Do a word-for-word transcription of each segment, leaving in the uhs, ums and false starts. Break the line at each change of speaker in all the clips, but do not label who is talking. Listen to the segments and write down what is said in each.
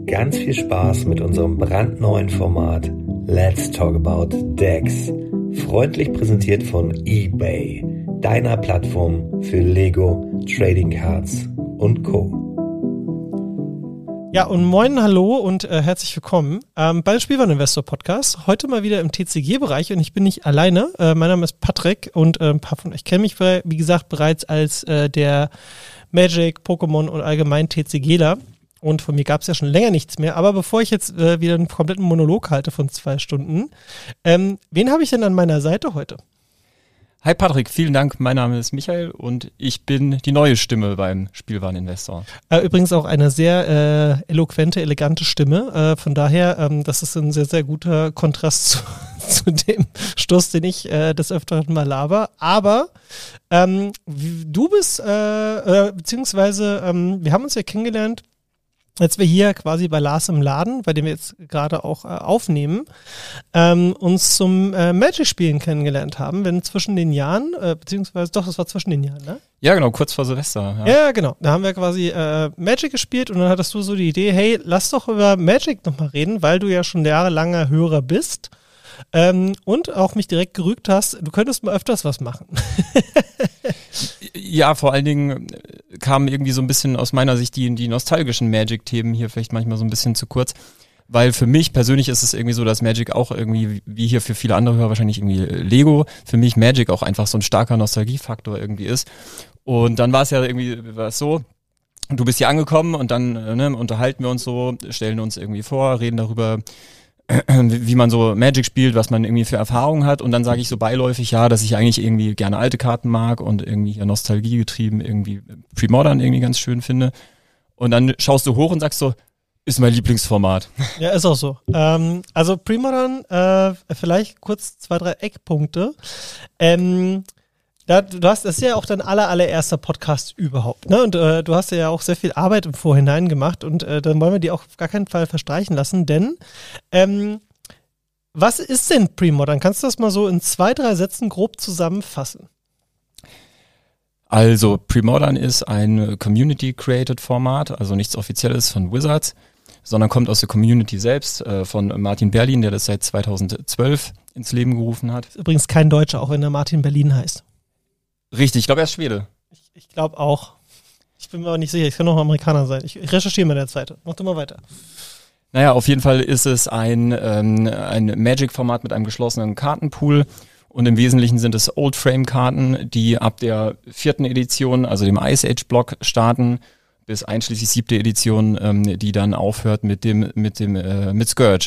ganz viel Spaß mit unserem brandneuen Format Let's Talk About Decks. Freundlich präsentiert von eBay, deiner Plattform für Lego, Trading Cards und Co.
Ja, und moin, hallo und äh, herzlich willkommen ähm, beim Spielwareninvestor-Podcast. Heute mal wieder im T C G-Bereich und ich bin nicht alleine. Äh, mein Name ist Patrick und äh, ein paar von euch kennen mich, wie gesagt, bereits als äh, der Magic, Pokémon und allgemein TCGler. Und von mir gab es ja schon länger nichts mehr. Aber bevor ich jetzt äh, wieder einen kompletten Monolog halte von zwei Stunden, ähm, wen habe ich denn an meiner Seite heute?
Hi Patrick, vielen Dank. Mein Name ist Michael und ich bin die neue Stimme beim Spielwareninvestor.
Äh, übrigens auch eine sehr äh, eloquente, elegante Stimme. Äh, von daher, ähm, das ist ein sehr, sehr guter Kontrast zu, zu dem Stoß, den ich äh, des Öfteren mal laber. Aber ähm, du bist, äh, äh, beziehungsweise ähm, wir haben uns ja kennengelernt, als wir hier quasi bei Lars im Laden, bei dem wir jetzt gerade auch äh, aufnehmen, ähm, uns zum äh, Magic-Spielen kennengelernt haben, wenn zwischen den Jahren, äh, beziehungsweise doch, das war zwischen den Jahren, ne?
Ja, genau, kurz vor Silvester. Ja,
ja genau. Da haben wir quasi äh, Magic gespielt und dann hattest du so die Idee, hey, lass doch über Magic nochmal reden, weil du ja schon jahrelanger Hörer bist ähm, und auch mich direkt gerügt hast, du könntest mal öfters was machen.
Ja, vor allen Dingen kamen irgendwie so ein bisschen aus meiner Sicht die, die nostalgischen Magic-Themen hier vielleicht manchmal so ein bisschen zu kurz, weil für mich persönlich ist es irgendwie so, dass Magic auch irgendwie, wie hier für viele andere Hörer wahrscheinlich irgendwie Lego, für mich Magic auch einfach so ein starker Nostalgiefaktor irgendwie ist. Und dann war es ja irgendwie war es so, du bist hier angekommen und dann ne, unterhalten wir uns so, stellen uns irgendwie vor, reden darüber, wie man so Magic spielt, was man irgendwie für Erfahrungen hat und dann sage ich so beiläufig, ja, dass ich eigentlich irgendwie gerne alte Karten mag und irgendwie hier Nostalgie getrieben irgendwie Pre-Modern irgendwie ganz schön finde und dann schaust du hoch und sagst so, ist mein Lieblingsformat.
Ja, ist auch so. Ähm, also Pre-Modern, äh, vielleicht kurz zwei, drei Eckpunkte. Ähm, Da, du hast, das ist ja auch dein aller, allererster Podcast überhaupt, ne? Und äh, du hast ja auch sehr viel Arbeit im Vorhinein gemacht und äh, dann wollen wir die auch auf gar keinen Fall verstreichen lassen, denn ähm, was ist denn Pre-Modern? Kannst du das mal so in zwei, drei Sätzen grob zusammenfassen?
Also Pre-Modern ist ein Community-Created Format, also nichts Offizielles von Wizards, sondern kommt aus der Community selbst, äh, von Martin Berlin, der das seit zweitausendzwölf ins Leben gerufen hat.
Ist übrigens kein Deutscher, auch wenn er Martin Berlin heißt.
Richtig, ich glaube, er ist Schwede.
Ich, ich glaube auch. Ich bin mir aber nicht sicher, ich kann auch Amerikaner sein. Ich, ich recherchiere mal der Seite. Mach du mal weiter.
Naja, auf jeden Fall ist es ein, ähm, ein Magic-Format mit einem geschlossenen Kartenpool und im Wesentlichen sind es Old-Frame-Karten, die ab der vierten Edition, also dem Ice Age-Block, starten, bis einschließlich siebte Edition, ähm, die dann aufhört mit dem, mit dem, äh, mit Scourge.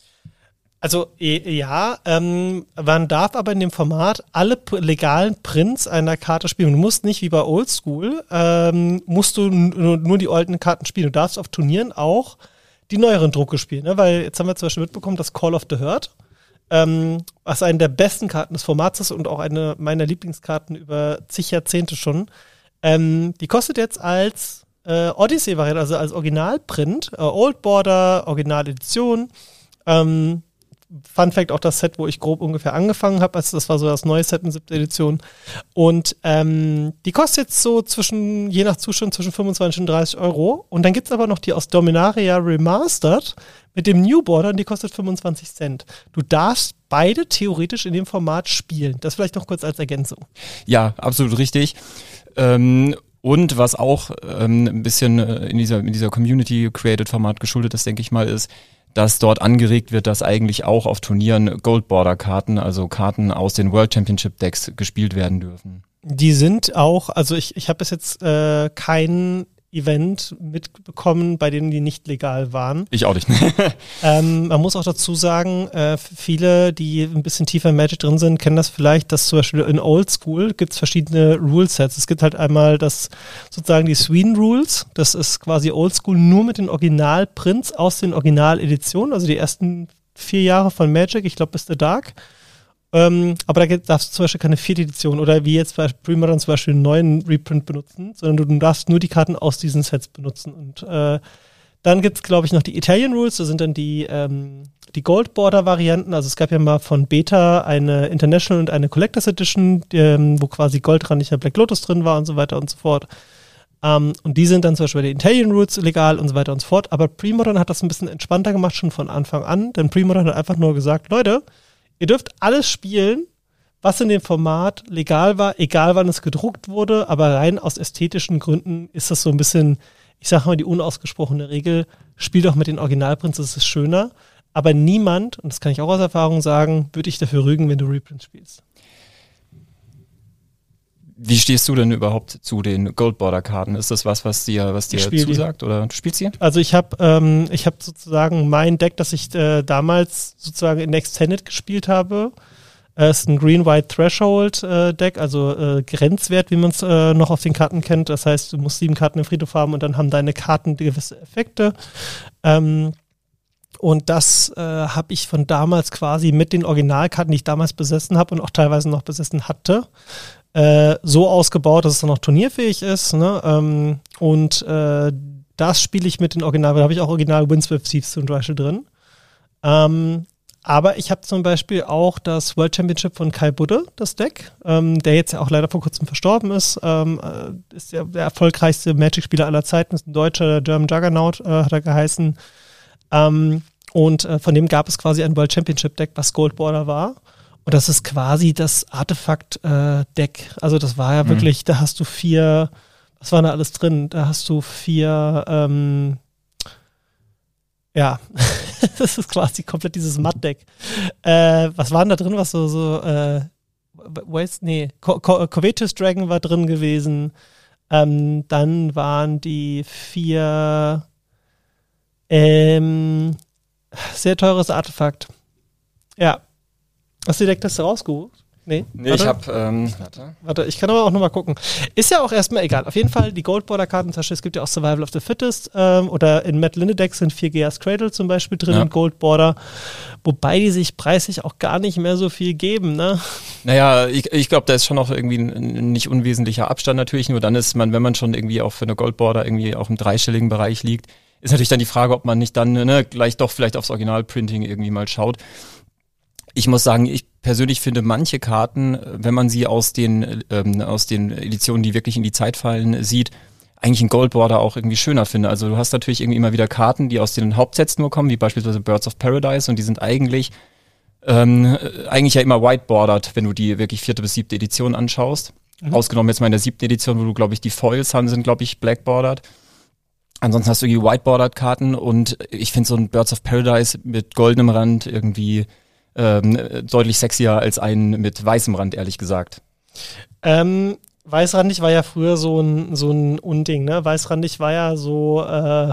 Also ja, ähm, man darf aber in dem Format alle p- legalen Prints einer Karte spielen. Du musst nicht wie bei Oldschool, ähm, musst du n- nur die alten Karten spielen. Du darfst auf Turnieren auch die neueren Drucke spielen, ne? Weil jetzt haben wir zum Beispiel mitbekommen, dass Call of the Herd, ähm, was eine der besten Karten des Formats ist und auch eine meiner Lieblingskarten über zig Jahrzehnte schon, ähm, die kostet jetzt als äh, Odyssey-Variante, also als Originalprint, äh, Old Border, Originaledition, ähm, Fun Fact, auch das Set, wo ich grob ungefähr angefangen habe, also das war so das neue Set in siebter Edition. Und ähm, die kostet jetzt so zwischen, je nach Zustand, zwischen fünfundzwanzig und dreißig Euro. Und dann gibt es aber noch die aus Dominaria Remastered mit dem New Border und die kostet fünfundzwanzig Cent. Du darfst beide theoretisch in dem Format spielen. Das vielleicht noch kurz als Ergänzung.
Ja, absolut richtig. Ähm Und was auch ähm, ein bisschen äh, in dieser, in dieser Community-Created-Format geschuldet ist, denke ich mal, ist, dass dort angeregt wird, dass eigentlich auch auf Turnieren Gold-Border-Karten, also Karten aus den World Championship-Decks gespielt werden dürfen.
Die sind auch, also ich, ich habe bis jetzt äh, kein Event mitbekommen, bei denen die nicht legal waren.
Ich auch nicht.
ähm, man muss auch dazu sagen, äh, viele, die ein bisschen tiefer in Magic drin sind, kennen das vielleicht, dass zum Beispiel in Oldschool gibt es verschiedene Rule-Sets. Es gibt halt einmal das sozusagen die Sweden Rules, das ist quasi Oldschool nur mit den Originalprints aus den Originaleditionen, also die ersten vier Jahre von Magic, ich glaube bis The Dark. Ähm, aber da darfst du zum Beispiel keine vierte Edition oder wie jetzt bei Pre-Modern zum Beispiel einen neuen Reprint benutzen, sondern du, du darfst nur die Karten aus diesen Sets benutzen. Und äh, dann gibt es, glaube ich, noch die Italian Rules, da sind dann die, ähm, die Gold-Border-Varianten. Also es gab ja mal von Beta eine International und eine Collectors Edition, die, ähm, wo quasi goldrandiger Black Lotus drin war und so weiter und so fort. Um, und die sind dann zum Beispiel bei den Italian Roots legal und so weiter und so fort. Aber Premodern hat das ein bisschen entspannter gemacht, schon von Anfang an. Denn Premodern hat einfach nur gesagt, Leute, ihr dürft alles spielen, was in dem Format legal war, egal wann es gedruckt wurde, aber rein aus ästhetischen Gründen ist das so ein bisschen, ich sag mal die unausgesprochene Regel, spiel doch mit den Originalprints, das ist schöner. Aber niemand, und das kann ich auch aus Erfahrung sagen, würde ich dafür rügen, wenn du Reprints spielst.
Wie stehst du denn überhaupt zu den Gold-Border-Karten? Ist das was, was dir, was dir zusagt? Die. Oder du spielst sie?
Also ich habe ähm, ich hab sozusagen mein Deck, das ich äh, damals sozusagen in Extended gespielt habe. Es äh, ist ein Green-White-Threshold-Deck, äh, also äh, Grenzwert, wie man es äh, noch auf den Karten kennt. Das heißt, du musst sieben Karten im Friedhof haben und dann haben deine Karten gewisse Effekte. Ähm, und das äh, habe ich von damals quasi mit den Originalkarten, die ich damals besessen habe und auch teilweise noch besessen hatte, so ausgebaut, dass es dann auch turnierfähig ist. Ne? Ähm, und äh, das spiele ich mit den Original, da habe ich auch Original Windswept Thieves zum Beispiel drin. Ähm, aber ich habe zum Beispiel auch das World Championship von Kai Budde, das Deck, ähm, der jetzt ja auch leider vor kurzem verstorben ist. Ähm, äh, ist ja der erfolgreichste Magic-Spieler aller Zeiten, ist ein Deutscher, der German Juggernaut äh, hat er geheißen. Ähm, und äh, von dem gab es quasi ein World Championship Deck, was Gold Border war. Und das ist quasi das Artefakt-Deck. Äh, also das war ja mhm. wirklich, da hast du vier, was war da alles drin? Da hast du vier, ähm, ja, das ist quasi komplett dieses Matt-Deck. Äh, was war denn da drin, was so, so, äh, Waste, nee, Co- Co- Covetous Dragon war drin gewesen. Ähm, dann waren die vier, ähm, sehr teures Artefakt. Ja. Hast du die Deckliste rausgeholt? Nee,
nee ich hab, ähm, warte.
Warte, ich kann aber auch nochmal gucken. Ist ja auch erstmal egal. Auf jeden Fall die Gold-Border-Karten, zum Beispiel, es gibt ja auch Survival of the Fittest, ähm, oder in Matt Linde-Decks sind vier Geas Cradle zum Beispiel drin, ja. Gold-Border, wobei die sich preislich auch gar nicht mehr so viel geben, ne?
Naja, ich, ich glaube, da ist schon auch irgendwie ein, ein nicht unwesentlicher Abstand natürlich, nur dann ist man, wenn man schon irgendwie auch für eine Gold-Border irgendwie auch im dreistelligen Bereich liegt, ist natürlich dann die Frage, ob man nicht dann ne, gleich doch vielleicht aufs Original-Printing irgendwie mal schaut. Ich muss sagen, ich persönlich finde manche Karten, wenn man sie aus den ähm, aus den Editionen, die wirklich in die Zeit fallen, sieht, eigentlich ein Gold-Border auch irgendwie schöner finde. Also du hast natürlich irgendwie immer wieder Karten, die aus den Hauptsets nur kommen, wie beispielsweise Birds of Paradise, und die sind eigentlich ähm, eigentlich ja immer white-bordered, wenn du die wirklich vierte bis siebte Edition anschaust. Mhm. Ausgenommen jetzt mal in der siebten Edition, wo du, glaube ich, die Foils haben, sind, glaube ich, black-bordered. Ansonsten hast du irgendwie white-bordered-Karten und ich finde so ein Birds of Paradise mit goldenem Rand irgendwie Ähm, deutlich sexier als einen mit weißem Rand, ehrlich gesagt.
Ähm, weißrandig war ja früher so ein, so ein Unding, ne? Weißrandig war ja so, äh,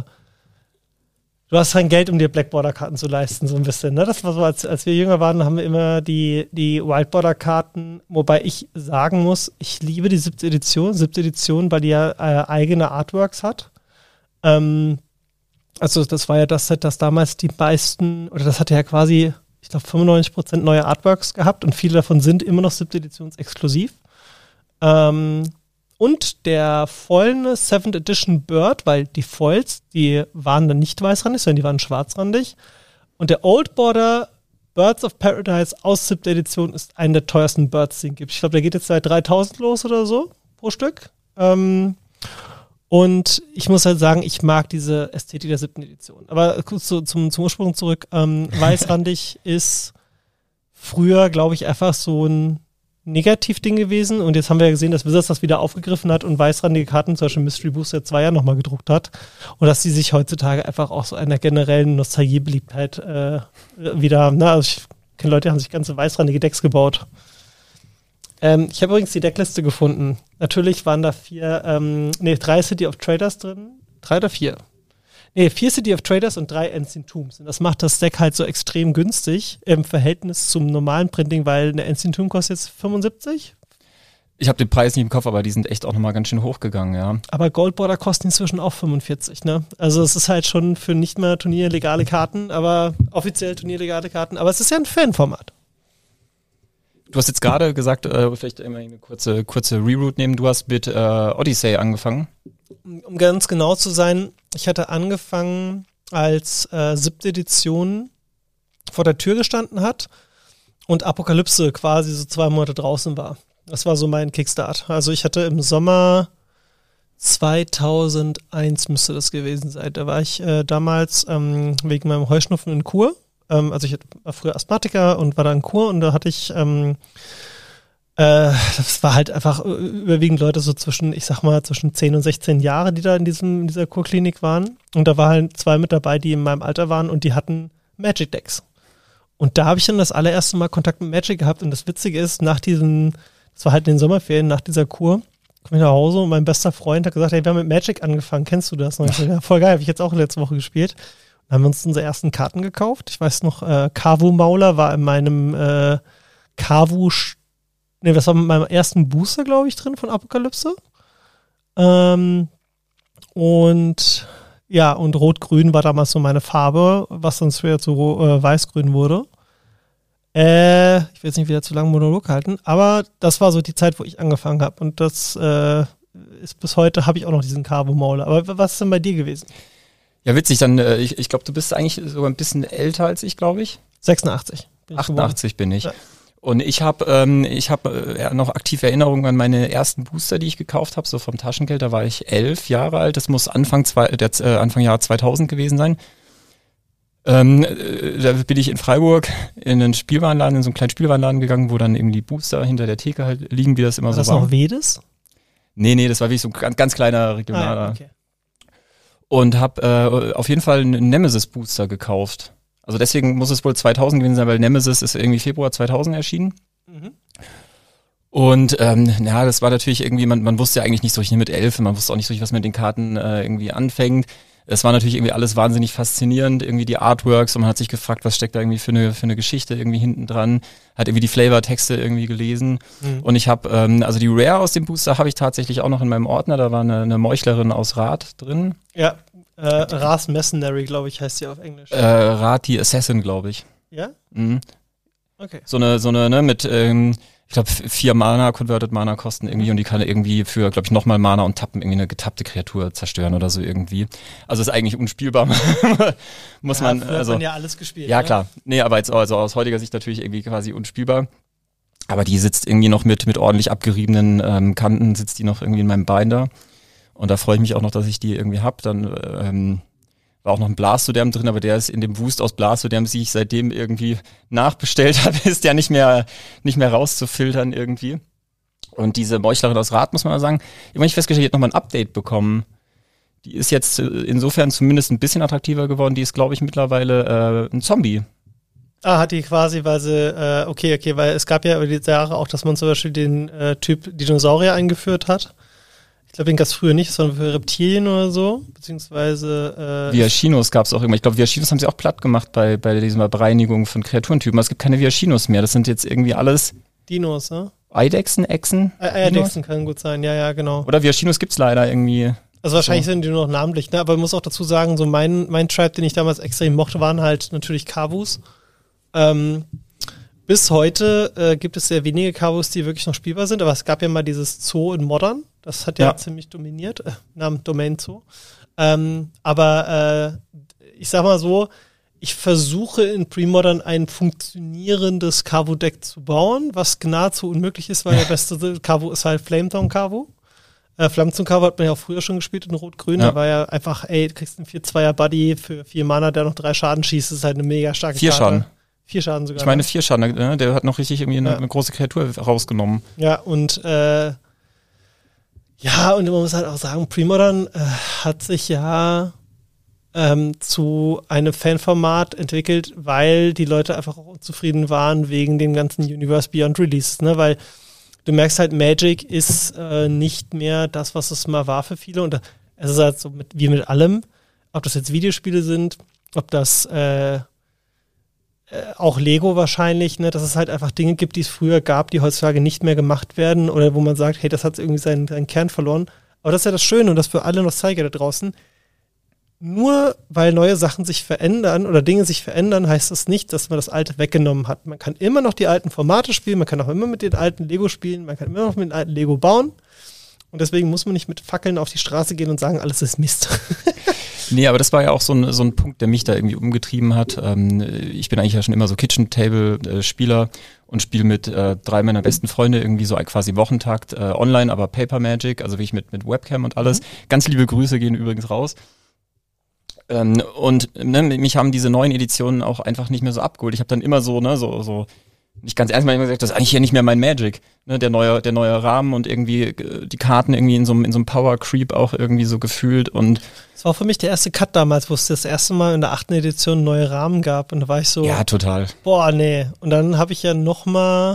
du hast kein Geld, um dir Black-Border-Karten zu leisten, so ein bisschen, ne? Das war so, als, als wir jünger waren, haben wir immer die, die White-Border-Karten, wobei ich sagen muss, ich liebe die siebte Edition, siebte Edition, weil die ja äh, eigene Artworks hat. Ähm, also das war ja das Set, das damals die meisten, oder das hatte ja quasi ich glaube, fünfundneunzig Prozent neue Artworks gehabt und viele davon sind immer noch siebte Editions exklusiv. Ähm, und der Foilne seventh Edition Bird, weil die Foils, die waren dann nicht weißrandig, sondern die waren schwarzrandig. Und der Old Border Birds of Paradise aus siebter Edition ist einer der teuersten Birds, die es gibt. Ich glaube, der geht jetzt bei dreitausend los oder so pro Stück. Ähm, Und ich muss halt sagen, ich mag diese Ästhetik der siebten Edition. Aber kurz zu, zum, zum Ursprung zurück. Ähm, weißrandig ist früher, glaube ich, einfach so ein Negativding gewesen. Und jetzt haben wir ja gesehen, dass Wizards das wieder aufgegriffen hat und weißrandige Karten, zum Beispiel Mystery Booster zwei ja nochmal gedruckt hat. Und dass die sich heutzutage einfach auch so einer generellen Nostalgie-Beliebtheit äh, wieder haben. Ne? Also ich kenne Leute, die haben sich ganze weißrandige Decks gebaut. Ähm, ich habe übrigens die Deckliste gefunden. Natürlich waren da vier, ähm, nee, drei City of Traders drin. Drei oder vier? Nee, vier City of Traders und drei Ancient Tombs. Und das macht das Deck halt so extrem günstig im Verhältnis zum normalen Printing, weil eine Ancient Tomb kostet jetzt fünfundsiebzig.
Ich habe den Preis nicht im Kopf, aber die sind echt auch nochmal ganz schön hochgegangen, ja.
Aber Gold Border kosten inzwischen auch fünfundvierzig, ne? Also es ist halt schon für nicht mehr turnierlegale Karten, aber offiziell turnierlegale Karten. Aber es ist ja ein Fanformat.
Du hast jetzt gerade gesagt, äh, vielleicht immer eine kurze, kurze Reroute nehmen. Du hast mit äh, Odyssey angefangen.
Um ganz genau zu sein, ich hatte angefangen, als äh, siebte Edition vor der Tür gestanden hat und Apokalypse quasi so zwei Monate draußen war. Das war so mein Kickstart. Also ich hatte im Sommer zweitausendeins müsste das gewesen sein. Da war ich äh, damals ähm, wegen meinem Heuschnupfen in Kur. Ähm, also ich war früher Asthmatiker und war da in Kur und da hatte ich, ähm, äh, das war halt einfach überwiegend Leute so zwischen, ich sag mal, zwischen zehn und sechzehn Jahre, die da in diesem in dieser Kurklinik waren. Und da waren halt zwei mit dabei, die in meinem Alter waren und die hatten Magic Decks. Und da habe ich dann das allererste Mal Kontakt mit Magic gehabt und das Witzige ist, nach diesem, das war halt in den Sommerferien, nach dieser Kur, komme ich nach Hause und mein bester Freund hat gesagt, hey, wir haben mit Magic angefangen, kennst du das? Und ich so, ja, voll geil, habe ich jetzt auch letzte Woche gespielt. Dann haben wir uns unsere ersten Karten gekauft. Ich weiß noch, äh, Kavu-Mauler war in meinem äh, Kavu, ne, das war mit meinem ersten Booster, glaube ich, drin von Apokalypse. Ähm, und ja, und Rot-Grün war damals so meine Farbe, was dann später zu äh, Weiß-Grün wurde. Äh, ich will jetzt nicht wieder zu lange Monolog halten, aber das war so die Zeit, wo ich angefangen habe. Und das äh, ist bis heute, habe ich auch noch diesen Carbo-Mauler. Aber was ist denn bei dir gewesen?
Ja, witzig, dann, äh, ich, ich glaube, du bist eigentlich sogar ein bisschen älter als ich, glaube ich.
sechsundachtzig. Bin
achtundachtzig bin ich.
Ja.
Und ich habe ähm, ich hab, äh, noch aktive Erinnerungen an meine ersten Booster, die ich gekauft habe, so vom Taschengeld. Da war ich elf Jahre alt. Das muss Anfang, zwei, der, äh, Anfang Jahr zweitausend gewesen sein. Ähm, äh, da bin ich in Freiburg in einen Spielwarenladen, in so einen kleinen Spielwarenladen gegangen, wo dann irgendwie Booster hinter der Theke halt liegen, wie das immer
war
so
das
war.
Noch Vedes?
Nee, nee, das war wirklich so ein ganz, ganz kleiner regionaler.
Ah, okay.
Und habe äh, auf jeden Fall einen Nemesis-Booster gekauft. Also deswegen muss es wohl zweitausend gewesen sein, weil Nemesis ist irgendwie Februar zweitausend erschienen. Mhm. Und ähm, ja, das war natürlich irgendwie, man, man wusste ja eigentlich nicht so richtig mit elf, man wusste auch nicht so richtig, was mit den Karten äh, irgendwie anfängt. Es war natürlich irgendwie alles wahnsinnig faszinierend, irgendwie die Artworks, und man hat sich gefragt, was steckt da irgendwie für eine für eine Geschichte irgendwie hinten dran, hat irgendwie die Flavor-Texte irgendwie gelesen. Mhm. Und ich habe, ähm, also die Rare aus dem Booster habe ich tatsächlich auch noch in meinem Ordner, da war eine, eine Meuchlerin aus Rat drin.
Ja, äh, Ras Mercenary, glaube ich, heißt sie auf Englisch.
Äh, Rat die Assassin, glaube ich.
Ja?
Mhm.
Okay.
So eine, so eine, ne, mit, ähm, ich glaube, vier Mana, Converted Mana kosten irgendwie, und die kann irgendwie für, glaube ich, nochmal Mana und Tappen irgendwie eine getappte Kreatur zerstören oder so irgendwie. Also ist eigentlich unspielbar. Muss
ja,
man,
hat
also.
man ja alles gespielt.
Ja,
ne?
klar. Nee, aber jetzt also aus heutiger Sicht natürlich irgendwie quasi unspielbar. Aber die sitzt irgendwie noch mit, mit ordentlich abgeriebenen ähm, Kanten, sitzt die noch irgendwie in meinem Binder. Und da freue ich mich auch noch, dass ich die irgendwie hab. Dann, ähm, war auch noch ein Blastoderm drin, aber der ist in dem Wust aus Blastoderms, die ich seitdem irgendwie nachbestellt habe, ist der nicht mehr nicht mehr rauszufiltern irgendwie. Und diese Meuchlerin aus Rat, muss man mal sagen, immer ich festgestellt, die hat nochmal ein Update bekommen. Die ist jetzt insofern zumindest ein bisschen attraktiver geworden. Die ist, glaube ich, mittlerweile äh, ein Zombie.
Ah, hat die quasi, weil sie, äh, okay, okay, weil es gab ja über die Jahre auch, dass man zum Beispiel den äh, Typ Dinosaurier eingeführt hat. Ich glaube, den gab es früher nicht, sondern für Reptilien oder so, beziehungsweise äh,
Viashinos gab es auch immer. Ich glaube, Viashinos haben sie auch platt gemacht bei, bei dieser Bereinigung von Kreaturentypen. Es gibt keine Viashinos mehr. Das sind jetzt irgendwie alles
Dinos, ne?
Eidechsen, Echsen?
E Eidechsen kann gut sein, ja, ja, genau.
Oder Viashinos gibt's leider irgendwie.
Also wahrscheinlich
so.
Sind die nur noch namentlich, ne? Aber man muss auch dazu sagen, so mein, mein Tribe, den ich damals extrem mochte, waren halt natürlich Kavus. Ähm, bis heute äh, gibt es sehr wenige Kavus, die wirklich noch spielbar sind, aber es gab ja mal dieses Zoo in Modern. Das hat ja, ja. ziemlich dominiert, äh, Namen Domain Zoo. Ähm, aber äh, ich sag mal so, ich versuche in Pre-Modern ein funktionierendes Kavu-Deck zu bauen, was nahezu unmöglich ist, weil der beste Kavu ist halt Flametown Kavu. Äh, Flametown Kavu hat man ja auch früher schon gespielt in Rot-Grün. Ja. Da war ja einfach, ey, du kriegst einen vier Zweier Buddy für vier Mana, der noch drei Schaden schießt. Das ist halt eine mega starke
vier
Karte.
Schaden.
Vier Schaden sogar.
Ich meine vier Schaden, ne? Der hat noch richtig irgendwie eine, ja. eine große Kreatur rausgenommen.
Ja, und äh, ja, und man muss halt auch sagen, Pre-Modern äh, hat sich ja ähm, zu einem Fanformat entwickelt, weil die Leute einfach auch unzufrieden waren wegen den ganzen Universe Beyond Releases, ne? Weil du merkst halt, Magic ist äh, nicht mehr das, was es mal war für viele. Und es ist halt so mit, wie mit allem, ob das jetzt Videospiele sind, ob das äh, auch Lego wahrscheinlich, ne, dass es halt einfach Dinge gibt, die es früher gab, die heutzutage nicht mehr gemacht werden oder wo man sagt, hey, das hat irgendwie seinen, seinen Kern verloren. Aber das ist ja das Schöne und das für alle Nostalgiker da draußen. Nur weil neue Sachen sich verändern oder Dinge sich verändern, heißt das nicht, dass man das Alte weggenommen hat. Man kann immer noch die alten Formate spielen, man kann auch immer mit den alten Lego spielen, man kann immer noch mit den alten Lego bauen. Und deswegen muss man nicht mit Fackeln auf die Straße gehen und sagen, alles ist Mist.
Nee, aber das war ja auch so ein, so ein Punkt, der mich da irgendwie umgetrieben hat. Ähm, ich bin eigentlich ja schon immer so Kitchen-Table-Spieler und spiele mit äh, drei meiner besten Freunde irgendwie so quasi Wochentakt äh, online, aber Paper Magic, also wirklich mit, mit Webcam und alles. Mhm. Ganz liebe Grüße gehen übrigens raus. Ähm, und ne, mich haben diese neuen Editionen auch einfach nicht mehr so abgeholt. Ich habe dann immer so, ne, so, so nicht ganz ernst mal immer gesagt, das ist eigentlich hier nicht mehr mein Magic, ne, der neue, der neue Rahmen und irgendwie äh, die Karten irgendwie in so einem in so einem Power Creep auch irgendwie so gefühlt und
das war auch für mich der erste Cut damals, wo es das erste Mal in der achten Edition neue Rahmen gab und da war ich so,
ja total,
boah nee, und dann habe ich ja noch mal,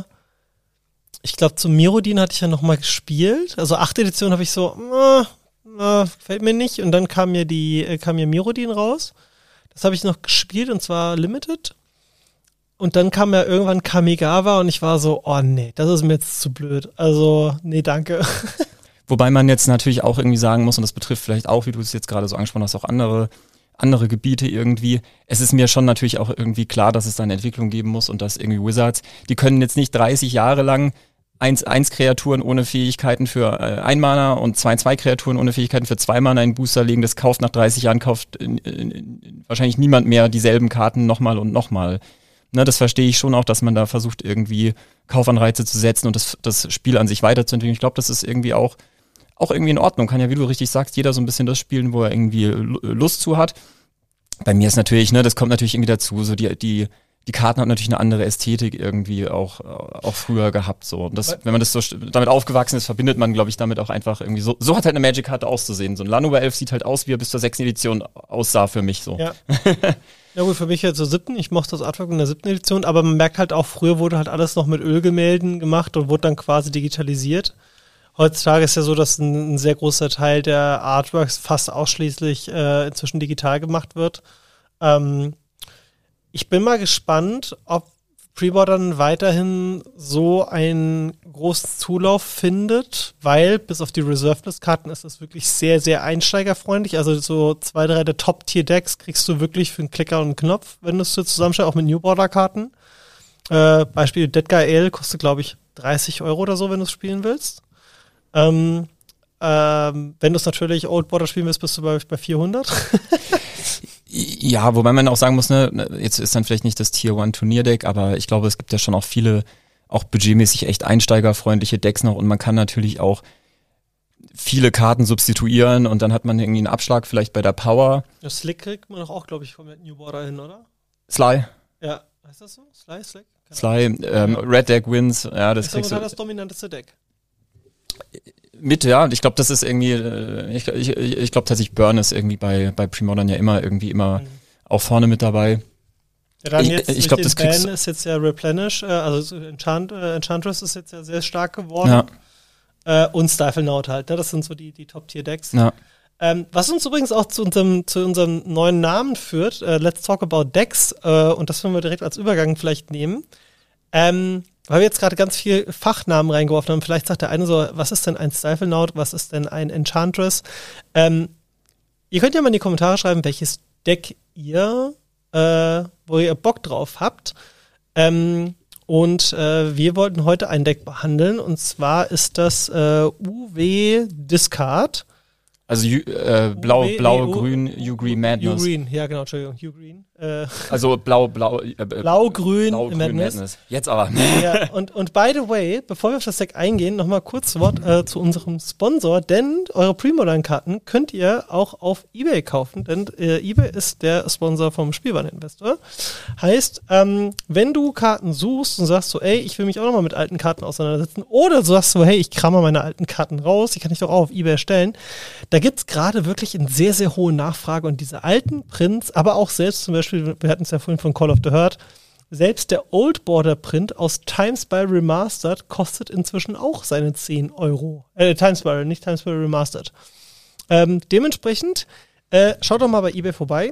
ich glaube zum Mirrodin hatte ich ja noch mal gespielt, also achte Edition habe ich so, äh, äh, gefällt mir nicht und dann kam mir die äh, kam mir Mirrodin raus, das habe ich noch gespielt und zwar Limited. Und dann kam ja irgendwann Kamigawa und ich war so, oh nee, das ist mir jetzt zu blöd. Also, nee, danke.
Wobei man jetzt natürlich auch irgendwie sagen muss, und das betrifft vielleicht auch, wie du es jetzt gerade so angesprochen hast, auch andere, andere Gebiete irgendwie. Es ist mir schon natürlich auch irgendwie klar, dass es da eine Entwicklung geben muss und dass irgendwie Wizards, die können jetzt nicht dreißig Jahre lang eins eins Kreaturen ohne Fähigkeiten für äh, ein Mana und zwei zwei Kreaturen ohne Fähigkeiten für zwei Mana in Booster legen. Das kauft nach dreißig Jahren, kauft in, in, in, wahrscheinlich niemand mehr dieselben Karten nochmal und nochmal. Ne, das verstehe ich schon auch, dass man da versucht, irgendwie Kaufanreize zu setzen und das, das Spiel an sich weiterzuentwickeln. Ich glaube, das ist irgendwie auch, auch irgendwie in Ordnung. Kann ja, wie du richtig sagst, jeder so ein bisschen das spielen, wo er irgendwie Lust zu hat. Bei mir ist natürlich, ne, das kommt natürlich irgendwie dazu, so die, die, die Karten haben natürlich eine andere Ästhetik irgendwie auch, auch früher gehabt, so. Und das, wenn man das so damit aufgewachsen ist, verbindet man, glaube ich, damit auch einfach irgendwie so, so hat halt eine Magic-Karte auszusehen. So ein Llanowar-Elf sieht halt aus, wie er bis zur sechsten Edition aussah für mich, so.
Ja. Ja gut, für mich jetzt zur siebten, ich mochte das Artwork in der siebten Edition, aber man merkt halt auch, früher wurde halt alles noch mit Ölgemälden gemacht und wurde dann quasi digitalisiert. Heutzutage ist ja so, dass ein, ein sehr großer Teil der Artworks fast ausschließlich äh, inzwischen digital gemacht wird. Ähm, ich bin mal gespannt, ob Pre-Modern weiterhin so einen großen Zulauf findet, weil bis auf die Reserved-List-Karten ist das wirklich sehr, sehr einsteigerfreundlich. Also so zwei, drei der Top-Tier-Decks kriegst du wirklich für einen Klicker und einen Knopf, wenn du es dir zusammenstellst, auch mit New Border-Karten. Äh, Beispiel Dead Guy Ale kostet, glaube ich, dreißig Euro oder so, wenn du es spielen willst. Ähm, ähm, wenn du es natürlich Old Border spielen willst, bist du bei, bei vierhundert.
Ja, wobei man auch sagen muss, ne, jetzt ist dann vielleicht nicht das Tier One Turnierdeck, aber ich glaube, es gibt ja schon auch viele, auch budgetmäßig echt einsteigerfreundliche Decks noch und man kann natürlich auch viele Karten substituieren und dann hat man irgendwie einen Abschlag vielleicht bei der Power.
Ja, Slick kriegt man doch auch, glaube ich, vom New Border hin, oder?
Sly.
Ja, heißt das so? Sly, Slick?
Sly, ähm, ja. Red Deck Wins, ja, das
ist
kriegst du.
Das dominanteste Deck.
Mit, ja, ich glaube, das ist irgendwie, ich, ich, ich glaube tatsächlich Burn ist irgendwie bei, bei Pre-Modern ja immer irgendwie immer mhm. auch vorne mit dabei.
Ja, dann
ich
jetzt
ich glaube, das kriegst
Ban ist jetzt ja Replenish, äh, also Enchant, äh, Enchantress ist jetzt ja sehr stark geworden. Ja. Äh, und Stiflenaut halt, ne? Das sind so die, die Top-Tier-Decks.
Ja.
Ähm, was uns übrigens auch zu unserem, zu unserem neuen Namen führt, äh, Let's Talk About Decks, äh, und das wollen wir direkt als Übergang vielleicht nehmen. Ähm, Weil wir jetzt gerade ganz viel Fachnamen reingeworfen haben. Vielleicht sagt der eine so, was ist denn ein Stiflenaut, was ist denn ein Enchantress? Ähm, ihr könnt ja mal in die Kommentare schreiben, welches Deck ihr, äh, wo ihr Bock drauf habt. Ähm, und äh, wir wollten heute ein Deck behandeln. Und zwar ist das äh, U W Discard.
Also äh, blau, U W, blau, nee, grün, U-Green Madness.
U-Green, ja genau, Entschuldigung, U-Green. Äh,
also blau, blau, äh,
blau-grün
blau,
Madness.
Madness. Jetzt aber.
Ja, und, und by the way, bevor wir auf das Deck eingehen, nochmal kurz Wort äh, zu unserem Sponsor, denn eure Pre-Modern-Karten könnt ihr auch auf eBay kaufen, denn äh, eBay ist der Sponsor vom Spielwareninvestor. Heißt, ähm, wenn du Karten suchst und sagst so, ey, ich will mich auch nochmal mit alten Karten auseinandersetzen, oder du sagst so, hey, ich krammer meine alten Karten raus, die kann ich doch auch auf eBay stellen, da gibt es gerade wirklich eine sehr, sehr hohe Nachfrage und diese alten Prints, aber auch selbst zum Beispiel, wir hatten es ja vorhin von Call of the Herd, selbst der Old Border Print aus Time Spiral Remastered kostet inzwischen auch seine zehn Euro. Äh, Time Spiral, nicht Time Spiral Remastered. Ähm, dementsprechend, äh, schaut doch mal bei eBay vorbei.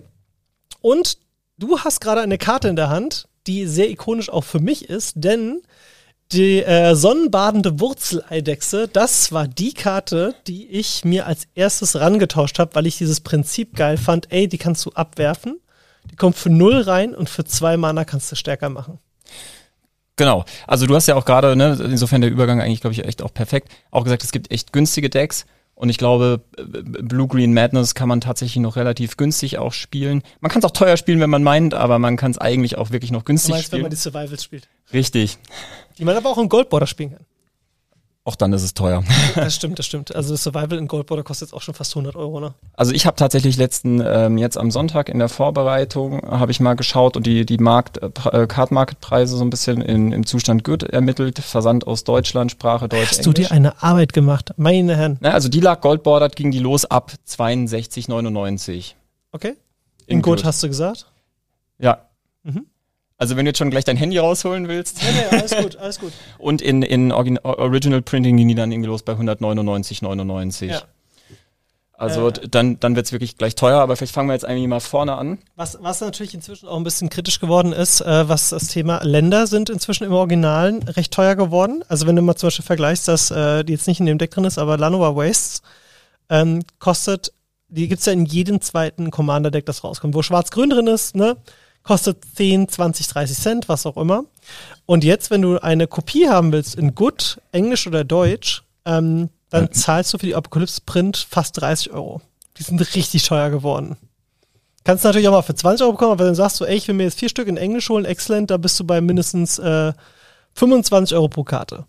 Und du hast gerade eine Karte in der Hand, die sehr ikonisch auch für mich ist, denn die äh, sonnenbadende Wurzel-Eidechse, das war die Karte, die ich mir als erstes rangetauscht habe, weil ich dieses Prinzip geil fand. Ey, die kannst du abwerfen, die kommt für null rein und für zwei Mana kannst du stärker machen.
Genau, also du hast ja auch gerade, ne, insofern der Übergang eigentlich, glaube ich, echt auch perfekt, auch gesagt, es gibt echt günstige Decks Und ich glaube, Blue-Green Madness kann man tatsächlich noch relativ günstig auch spielen. Man kann es auch teuer spielen, wenn man meint, aber man kann es eigentlich auch wirklich noch günstig
du meinst,
spielen.
wenn man die Survivals spielt.
Richtig.
Die man aber auch in Goldborder spielen kann.
Auch dann ist es teuer.
Das stimmt, das stimmt. Also das Survival in Goldborder kostet jetzt auch schon fast hundert Euro, ne?
Also ich habe tatsächlich letzten, ähm, jetzt am Sonntag in der Vorbereitung, habe ich mal geschaut und die die Markt, äh, Card-Market-Preise so ein bisschen in, im Zustand gut ermittelt. Versand aus Deutschland, Sprache Deutsch,
Hast
Englisch.
du dir eine Arbeit gemacht? Meine Herren.
Na, also die lag Goldbordert, ging die los ab zweiundsechzig neunundneunzig.
Okay. In, in Good hast du gesagt?
Ja.
Mhm.
Also wenn du jetzt schon gleich dein Handy rausholen willst.
Nee, nee, alles gut, alles gut.
Und in, in Origin- Original Printing ging die dann irgendwie los bei hundertneunundneunzig neunundneunzig. Ja. Also äh, dann, dann wird es wirklich gleich teuer, aber vielleicht fangen wir jetzt eigentlich mal vorne an.
Was, was natürlich inzwischen auch ein bisschen kritisch geworden ist, äh, was das Thema Länder sind inzwischen im Originalen recht teuer geworden. Also wenn du mal zum Beispiel vergleichst, dass äh, die jetzt nicht in dem Deck drin ist, aber Llanowar Wastes ähm, kostet, die gibt es ja in jedem zweiten Commander-Deck, das rauskommt, wo Schwarz-Grün drin ist, ne? Kostet zehn, zwanzig, dreißig Cent, was auch immer. Und jetzt, wenn du eine Kopie haben willst in Good, Englisch oder Deutsch, ähm, dann zahlst du für die Apocalypse Print fast dreißig Euro. Die sind richtig teuer geworden. Kannst du natürlich auch mal für zwanzig Euro bekommen, aber dann sagst du, ey, ich will mir jetzt vier Stück in Englisch holen, excellent, da bist du bei mindestens äh, fünfundzwanzig Euro pro Karte.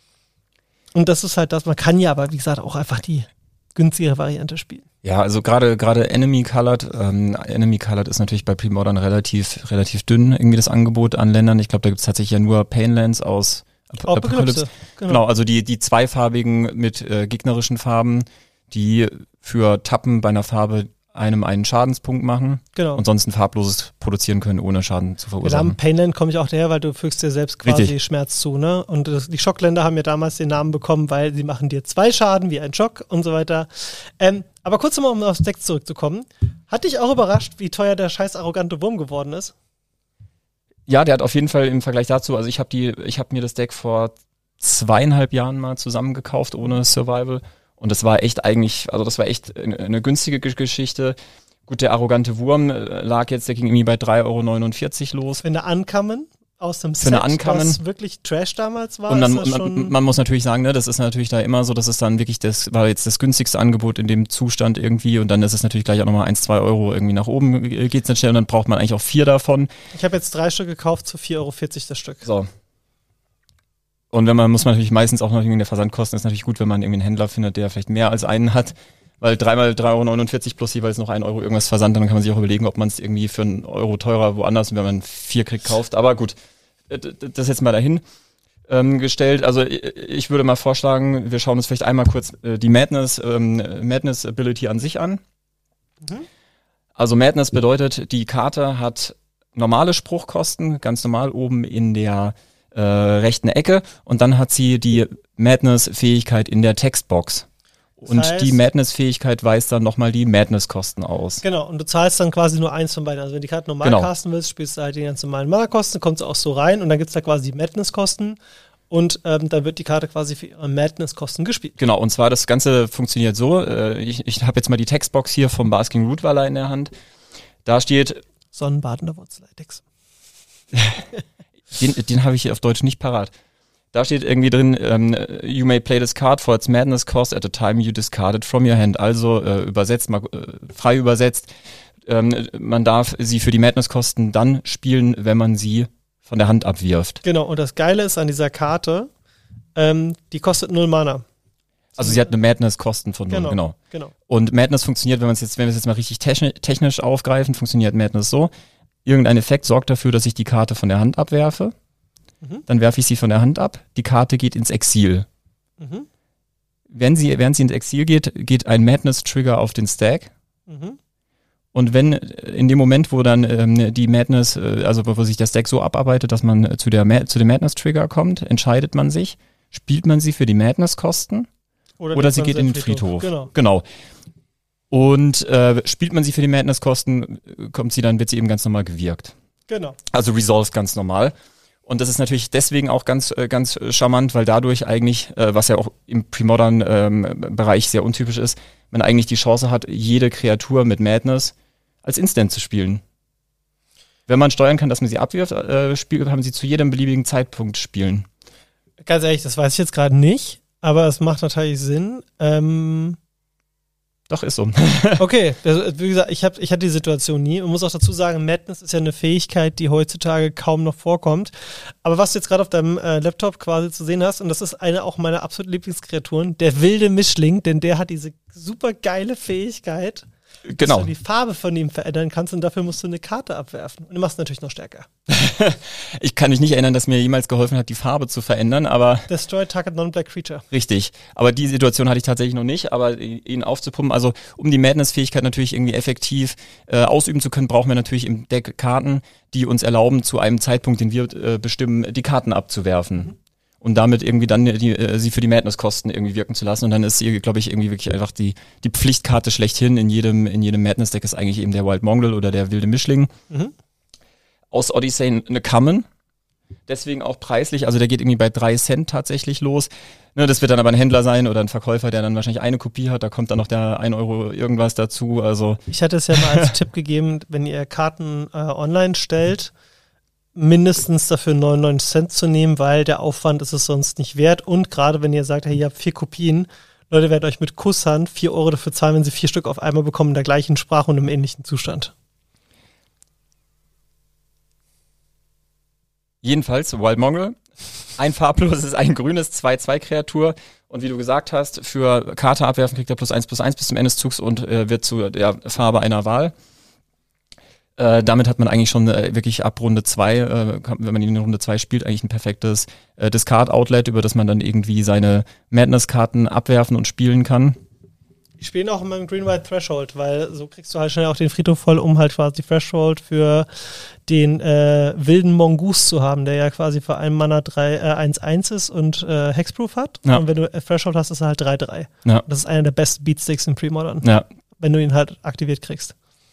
Und das ist halt das, man kann ja aber, wie gesagt, auch einfach die günstigere Variante spielen.
Ja, also gerade gerade Enemy Colored, ähm, Enemy Colored ist natürlich bei Pre-Modern relativ relativ dünn, irgendwie das Angebot an Ländern. Ich glaube, da gibt es tatsächlich ja nur Painlands aus Ap- Apocalypse. Apocalypse. Genau. genau, also die die zweifarbigen mit äh, gegnerischen Farben, die für Tappen bei einer Farbe einem einen Schadenspunkt machen
genau.
und sonst ein farbloses produzieren können, ohne Schaden zu verursachen.
Ja, Painland komme ich auch daher, weil du fügst dir selbst quasi
Richtig.
Schmerz zu, ne? Und das, die Schockländer haben ja damals den Namen bekommen, weil sie machen dir zwei Schaden wie ein Schock und so weiter. Ähm, aber kurz nochmal, um aufs Deck zurückzukommen. Hat dich auch überrascht, wie teuer der scheiß arrogante Wurm geworden ist?
Ja, der hat auf jeden Fall im Vergleich dazu, also ich habe die, ich habe mir das Deck vor zweieinhalb Jahren mal zusammengekauft ohne Survival. Und das war echt eigentlich, also das war echt eine, eine günstige Geschichte. Gut, der arrogante Wurm lag jetzt, der ging irgendwie bei drei Euro neunundvierzig los.
Für eine Uncommon aus dem
Set, was
wirklich Trash damals war.
Und dann,
ist das
man,
schon
man muss natürlich sagen, ne, das ist natürlich da immer so, dass es dann wirklich, das war jetzt das günstigste Angebot in dem Zustand irgendwie und dann ist es natürlich gleich auch nochmal eins, zwei Euro irgendwie nach oben geht's dann schnell und dann braucht man eigentlich auch vier davon.
Ich habe jetzt drei Stück gekauft zu vier Euro vierzig das Stück.
So. Und wenn man, muss man natürlich meistens auch noch irgendwie in der Versandkosten, ist natürlich gut, wenn man irgendwie einen Händler findet, der vielleicht mehr als einen hat, weil dreimal drei Euro neunundvierzig plus jeweils noch ein Euro irgendwas Versand, dann kann man sich auch überlegen, ob man es irgendwie für einen Euro teurer woanders, wenn man vier kriegt, kauft. Aber gut, das jetzt mal dahin ähm, gestellt. Also ich würde mal vorschlagen, wir schauen uns vielleicht einmal kurz äh, die Madness, ähm, Madness Ability an sich an. Mhm. Also Madness bedeutet, die Karte hat normale Spruchkosten, ganz normal oben in der Äh, rechten Ecke und dann hat sie die Madness-Fähigkeit in der Textbox. Das und heißt, die Madness-Fähigkeit weist dann nochmal die Madness-Kosten aus.
Genau, und du zahlst dann quasi nur eins von beiden. Also wenn du die Karte normal genau. casten willst, spielst du halt die ganz normalen Mana-Kosten, kommst du auch so rein und dann gibt's da quasi die Madness-Kosten und ähm, dann wird die Karte quasi für ihre Madness-Kosten gespielt.
Genau, und zwar das Ganze funktioniert so, äh, ich, ich habe jetzt mal die Textbox hier vom Basking Rootweiler in der Hand. Da steht
Sonnenbadender Wurzeleidex.
Den, den habe ich hier auf Deutsch nicht parat. Da steht irgendwie drin, ähm, you may play this card for its madness cost at a time you discard it from your hand. Also äh, übersetzt, mal äh, frei übersetzt, ähm, man darf sie für die Madness-Kosten dann spielen, wenn man sie von der Hand abwirft.
Genau, und das Geile ist an dieser Karte, ähm, die kostet null Mana.
Also sie hat eine Madness-Kosten von null,
genau,
genau.
genau.
Und Madness funktioniert, wenn wir es jetzt, wenn wir es jetzt mal richtig technisch aufgreifen, funktioniert Madness so. Irgendein Effekt sorgt dafür, dass ich die Karte von der Hand abwerfe. Mhm. Dann werfe ich sie von der Hand ab. Die Karte geht ins Exil. Mhm. Wenn sie, während sie ins Exil geht, geht ein Madness-Trigger auf den Stack. Mhm. Und wenn in dem Moment, wo dann ähm, die Madness, äh, also wo sich der Stack so abarbeitet, dass man zu, der Ma- zu dem Madness-Trigger kommt, entscheidet man sich, spielt man sie für die Madness-Kosten oder, oder sie geht in den Friedhof. Friedhof.
Genau.
genau. Und äh, spielt man sie für die Madness-Kosten, kommt sie dann, wird sie eben ganz normal gewirkt.
Genau.
Also resolved ganz normal. Und das ist natürlich deswegen auch ganz ganz charmant, weil dadurch eigentlich, äh, was ja auch im Pre-Modern ähm, Bereich sehr untypisch ist, man eigentlich die Chance hat, jede Kreatur mit Madness als Instant zu spielen. Wenn man steuern kann, dass man sie abwirft, äh, spielt, haben sie zu jedem beliebigen Zeitpunkt spielen.
Ganz ehrlich, das weiß ich jetzt gerade nicht, aber es macht natürlich Sinn. Ähm
Doch, ist so.
Okay, also, wie gesagt, ich, hab, ich hatte die Situation nie und muss auch dazu sagen, Madness ist ja eine Fähigkeit, die heutzutage kaum noch vorkommt. Aber was du jetzt gerade auf deinem äh, Laptop quasi zu sehen hast, und das ist eine auch meiner absoluten Lieblingskreaturen, der wilde Mischling, denn der hat diese super geile Fähigkeit,
Genau.
dass du die Farbe von ihm verändern kannst und dafür musst du eine Karte abwerfen. Und du machst es natürlich noch stärker.
Ich kann mich nicht erinnern, dass mir jemals geholfen hat, die Farbe zu verändern, aber...
Destroy target non-black creature.
Richtig, aber die Situation hatte ich tatsächlich noch nicht, aber ihn aufzupumpen, also um die Madness-Fähigkeit natürlich irgendwie effektiv äh, ausüben zu können, brauchen wir natürlich im Deck Karten, die uns erlauben, zu einem Zeitpunkt, den wir äh, bestimmen, die Karten abzuwerfen. Mhm. Und damit irgendwie dann die, äh, sie für die Madness-Kosten irgendwie wirken zu lassen. Und dann ist sie, glaube ich, irgendwie wirklich einfach die, die Pflichtkarte schlechthin in jedem, in jedem Madness-Deck ist eigentlich eben der Wild Mongol oder der wilde Mischling. Mhm. Aus Odyssey eine Common. Deswegen auch preislich, also der geht irgendwie bei drei Cent tatsächlich los. Ne, das wird dann aber ein Händler sein oder ein Verkäufer, der dann wahrscheinlich eine Kopie hat. Da kommt dann noch der ein Euro irgendwas dazu. Also
ich hatte es ja mal als Tipp gegeben, wenn ihr Karten äh, online stellt, mindestens dafür neunundneunzig Cent zu nehmen, weil der Aufwand ist es sonst nicht wert. Und gerade wenn ihr sagt, hey, ihr habt vier Kopien, Leute werden euch mit Kusshand vier Euro dafür zahlen, wenn sie vier Stück auf einmal bekommen, in der gleichen Sprache und im ähnlichen Zustand.
Jedenfalls, Wild Mongol, ein farbloses, ein grünes, zwei zwei Kreatur. Und wie du gesagt hast, für Karte abwerfen kriegt er plus eins plus eins bis zum Ende des Zugs und äh, wird zu der Farbe einer Wahl. Äh, damit hat man eigentlich schon äh, wirklich ab Runde zwei, äh, wenn man ihn in Runde zwei spielt, eigentlich ein perfektes äh, Discard-Outlet, über das man dann irgendwie seine Madness-Karten abwerfen und spielen kann.
Ich spiele auch in meinem Green-White Threshold, weil so kriegst du halt schnell auch den Friedhof voll, um halt quasi Threshold für den äh, wilden Mongoose zu haben, der ja quasi für einen Mana drei, äh, eins eins ist und äh, Hexproof hat. Ja. Und wenn du äh, Threshold hast, ist er halt drei drei. Ja. Das ist einer der besten Beatsticks in Pre-Modern, ja. Wenn du ihn halt aktiviert kriegst.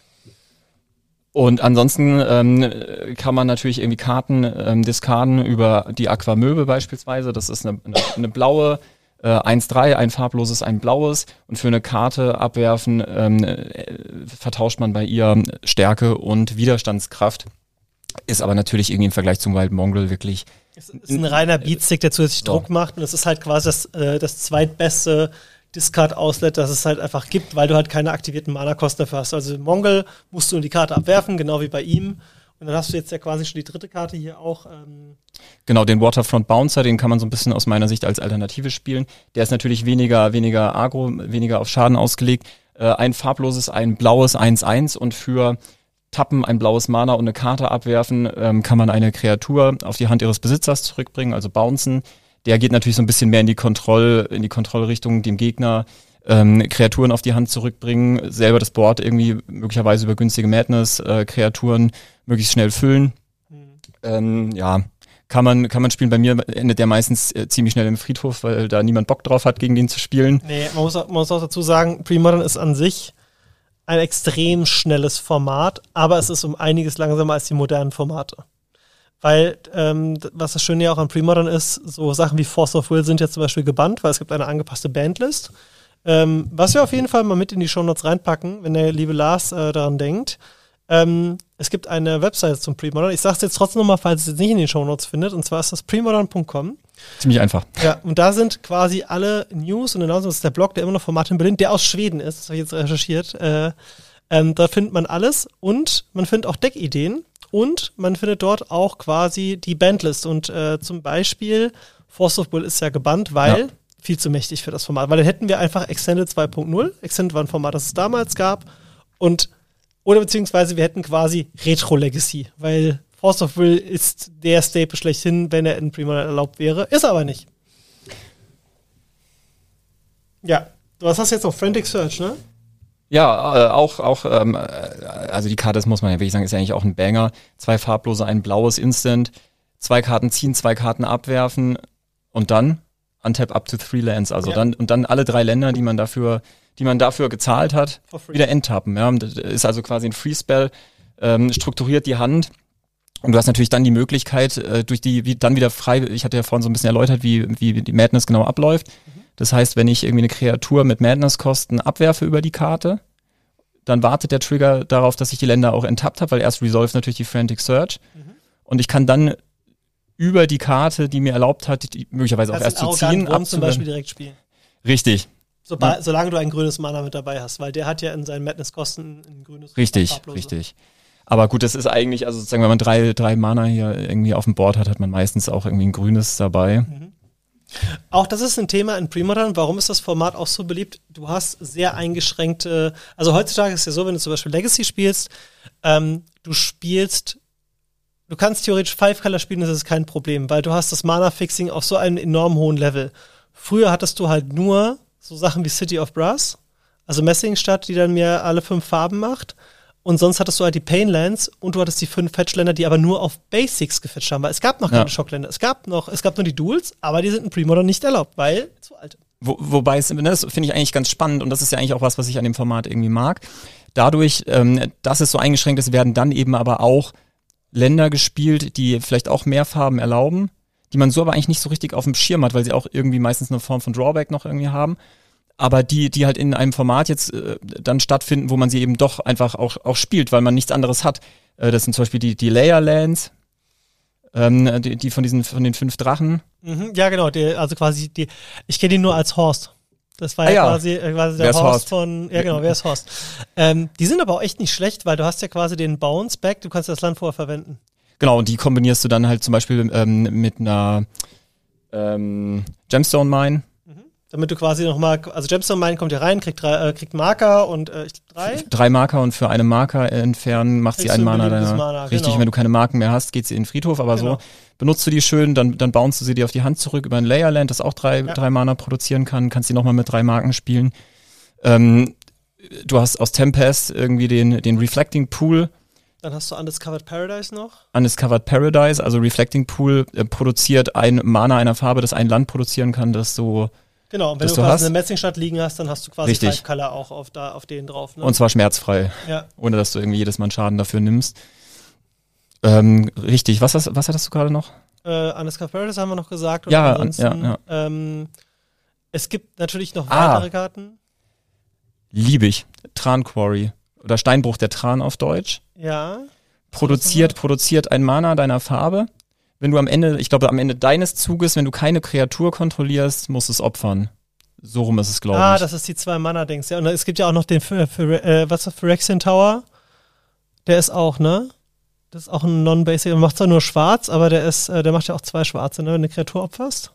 Und ansonsten ähm, kann man natürlich irgendwie Karten ähm, discarden über die Aquamöbe beispielsweise. Das ist eine, eine, eine blaue, äh, eins drei, ein farbloses, ein blaues. Und für eine Karte abwerfen ähm, äh, vertauscht man bei ihr Stärke und Widerstandskraft. Ist aber natürlich irgendwie im Vergleich zum Wild Mongol wirklich...
Es ist ein reiner Beatstick, der zusätzlich Druck macht. Und es ist halt quasi das, äh, das zweitbeste Discard-Auslet, das es halt einfach gibt, weil du halt keine aktivierten Mana-Kosten dafür hast. Also Mongol musst du in die Karte abwerfen, genau wie bei ihm. Und dann hast du jetzt ja quasi schon die dritte Karte hier auch. Ähm
Genau, den Waterfront Bouncer, den kann man so ein bisschen aus meiner Sicht als Alternative spielen. Der ist natürlich weniger, weniger Agro, weniger auf Schaden ausgelegt. Äh, ein farbloses, ein blaues eins eins und für Tappen ein blaues Mana und eine Karte abwerfen, ähm, kann man eine Kreatur auf die Hand ihres Besitzers zurückbringen, also bouncen. Der geht natürlich so ein bisschen mehr in die Kontroll, in die Kontrollrichtung, dem Gegner ähm, Kreaturen auf die Hand zurückbringen, selber das Board irgendwie möglicherweise über günstige Madness-Kreaturen äh, möglichst schnell füllen. Mhm. Ähm, ja, kann man kann man spielen. Bei mir endet der meistens äh, ziemlich schnell im Friedhof, weil da niemand Bock drauf hat, gegen den zu spielen.
Nee, man muss, auch, man muss auch dazu sagen, Pre-Modern ist an sich ein extrem schnelles Format, aber es ist um einiges langsamer als die modernen Formate. Weil, ähm, was das Schöne ja auch an Pre-Modern ist, so Sachen wie Force of Will sind ja zum Beispiel gebannt, weil es gibt eine angepasste Bandlist. Ähm, was wir auf jeden Fall mal mit in die Shownotes reinpacken, wenn der liebe Lars äh, daran denkt. Ähm, es gibt eine Webseite zum Pre-Modern. Ich sage es jetzt trotzdem nochmal, falls es jetzt nicht in den Shownotes findet. Und zwar ist das premodern punkt com.
Ziemlich einfach.
Ja, und da sind quasi alle News und Announcements. Das ist der Blog, der immer noch von Martin Berlin, der aus Schweden ist. Das habe ich jetzt recherchiert. Äh, ähm, da findet man alles und man findet auch Deckideen. Und man findet dort auch quasi die Bandlist. Und äh, zum Beispiel Force of Will ist ja gebannt, weil ja. viel zu mächtig für das Format. Weil dann hätten wir einfach Extended zwei punkt null. Extended war ein Format, das es damals gab. Und oder beziehungsweise wir hätten quasi Retro Legacy. Weil Force of Will ist der Staple schlechthin, wenn er in Pre-Modern erlaubt wäre. Ist aber nicht. Ja, du hast jetzt noch Frantic Search, ne?
Ja, äh, auch, auch ähm, also die Karte, das muss man ja wirklich sagen, ist ja eigentlich auch ein Banger. Zwei farblose, ein blaues Instant, zwei Karten ziehen, zwei Karten abwerfen und dann untap up to three lands. Also ja. dann und dann alle drei Länder, die man dafür, die man dafür gezahlt hat, wieder enttappen. Ja, das ist also quasi ein Free Spell, ähm, strukturiert die Hand. Und du hast natürlich dann die Möglichkeit, äh, durch die, wie dann wieder frei, ich hatte ja vorhin so ein bisschen erläutert, wie, wie die Madness genau abläuft. Mhm. Das heißt, wenn ich irgendwie eine Kreatur mit Madness-Kosten abwerfe über die Karte, dann wartet der Trigger darauf, dass ich die Länder auch enttappt habe, weil erst Resolve natürlich die Frantic Search. Mhm. Und ich kann dann über die Karte, die mir erlaubt hat, die möglicherweise auch erst zu ziehen,
abzuwerfen. Zum Beispiel direkt spielen.
Richtig.
Sobald,
Ja.
Solange du ein grünes Mana mit dabei hast, weil der hat ja in seinen Madness-Kosten ein grünes
Richtig,
farblose.
richtig. Aber gut, das ist eigentlich, also sozusagen, wenn man drei, drei Mana hier irgendwie auf dem Board hat, hat man meistens auch irgendwie ein grünes dabei.
Mhm. Auch das ist ein Thema in Premodern. Warum ist das Format auch so beliebt? Du hast sehr eingeschränkte, also heutzutage ist es ja so, wenn du zum Beispiel Legacy spielst, ähm, du spielst, du kannst theoretisch Five-Color spielen, das ist kein Problem, weil du hast das Mana-Fixing auf so einem enorm hohen Level. Früher hattest du halt nur so Sachen wie City of Brass, also Messingstadt, die dann mir alle fünf Farben macht. Und sonst hattest du halt die Painlands und du hattest die fünf Fetchländer, die aber nur auf Basics gefetcht haben, weil es gab noch
Ja.
keine Schockländer. Es gab noch, es gab nur die Duels, aber die sind in Premodern nicht erlaubt, weil zu alt.
Wo, wobei es, ne, das finde ich eigentlich ganz spannend und das ist ja eigentlich auch was, was ich an dem Format irgendwie mag. Dadurch, ähm, dass es so eingeschränkt ist, werden dann eben aber auch Länder gespielt, die vielleicht auch mehr Farben erlauben, die man so aber eigentlich nicht so richtig auf dem Schirm hat, weil sie auch irgendwie meistens eine Form von Drawback noch irgendwie haben. Aber die, die halt in einem Format jetzt äh, dann stattfinden, wo man sie eben doch einfach auch, auch spielt, weil man nichts anderes hat. Äh, das sind zum Beispiel die, die Layerlands, ähm, die, die von diesen, von den fünf Drachen.
Mhm, ja, genau, die, also quasi die, ich kenne die nur als Horst. Das war
Ah,
ja,
ja.
quasi, äh, quasi der
Wer ist
Horst,
Horst?
von, ja genau, wer ist Horst? ähm, die sind aber auch echt nicht schlecht, weil du hast ja quasi den Bounce Back, du kannst das Land vorher verwenden.
Genau, und die kombinierst du dann halt zum Beispiel ähm, mit einer ähm, Gemstone Mine.
Damit du quasi nochmal, also Gemstone Mine kommt hier rein, kriegt, drei, äh, kriegt Marker und äh, ich glaub, drei.
Drei Marker und für eine Marker entfernen macht sie
Kriegst
einen
du ein
Mana
beliebtes
deiner.
Mana,
Richtig,
genau.
wenn du keine Marken mehr hast, geht sie in den Friedhof, aber
Genau.
so benutzt du die schön, dann, dann bounce du sie dir auf die Hand zurück über ein Layerland, das auch drei,
Ja.
drei Mana produzieren kann, kannst die nochmal mit drei Marken spielen. Ähm, du hast aus Tempest irgendwie den, den Reflecting Pool,
Dann hast du Undiscovered Paradise noch.
Undiscovered Paradise, also Reflecting Pool äh, produziert ein Mana einer Farbe, das ein Land produzieren kann, das so,
Genau, und wenn
Das
du
du
quasi
hast?
eine Messingstadt liegen hast, dann hast du quasi
Richtig.
Five Color auch auf, da, auf denen drauf. Ne?
und zwar schmerzfrei,
ja.
ohne dass du irgendwie jedes Mal einen Schaden dafür nimmst. Ähm, richtig, was, hast, was hattest du gerade noch?
Äh, Undiscovered Paradise haben wir noch gesagt. Und
Ja,
ansonsten,
ja,
Ähm, es gibt natürlich noch
Ah.
weitere Karten.
Liebe ich. Tran Quarry oder Steinbruch der Tran auf Deutsch.
Ja.
Produziert, produziert ein Mana deiner Farbe. Wenn du am Ende, ich glaube am Ende deines Zuges, wenn du keine Kreatur kontrollierst, musst du es opfern. So rum ist es, glaube
Ah,
ich.
das ist die zwei Mana-Dings. Ja, und es gibt ja auch noch den für, für, äh, was ist Phyrexian Tower. Der ist auch, ne? Das ist auch ein Non-Basic. Der macht zwar nur schwarz, aber der ist, äh, der macht ja auch zwei schwarze, ne? Wenn du eine Kreatur opferst.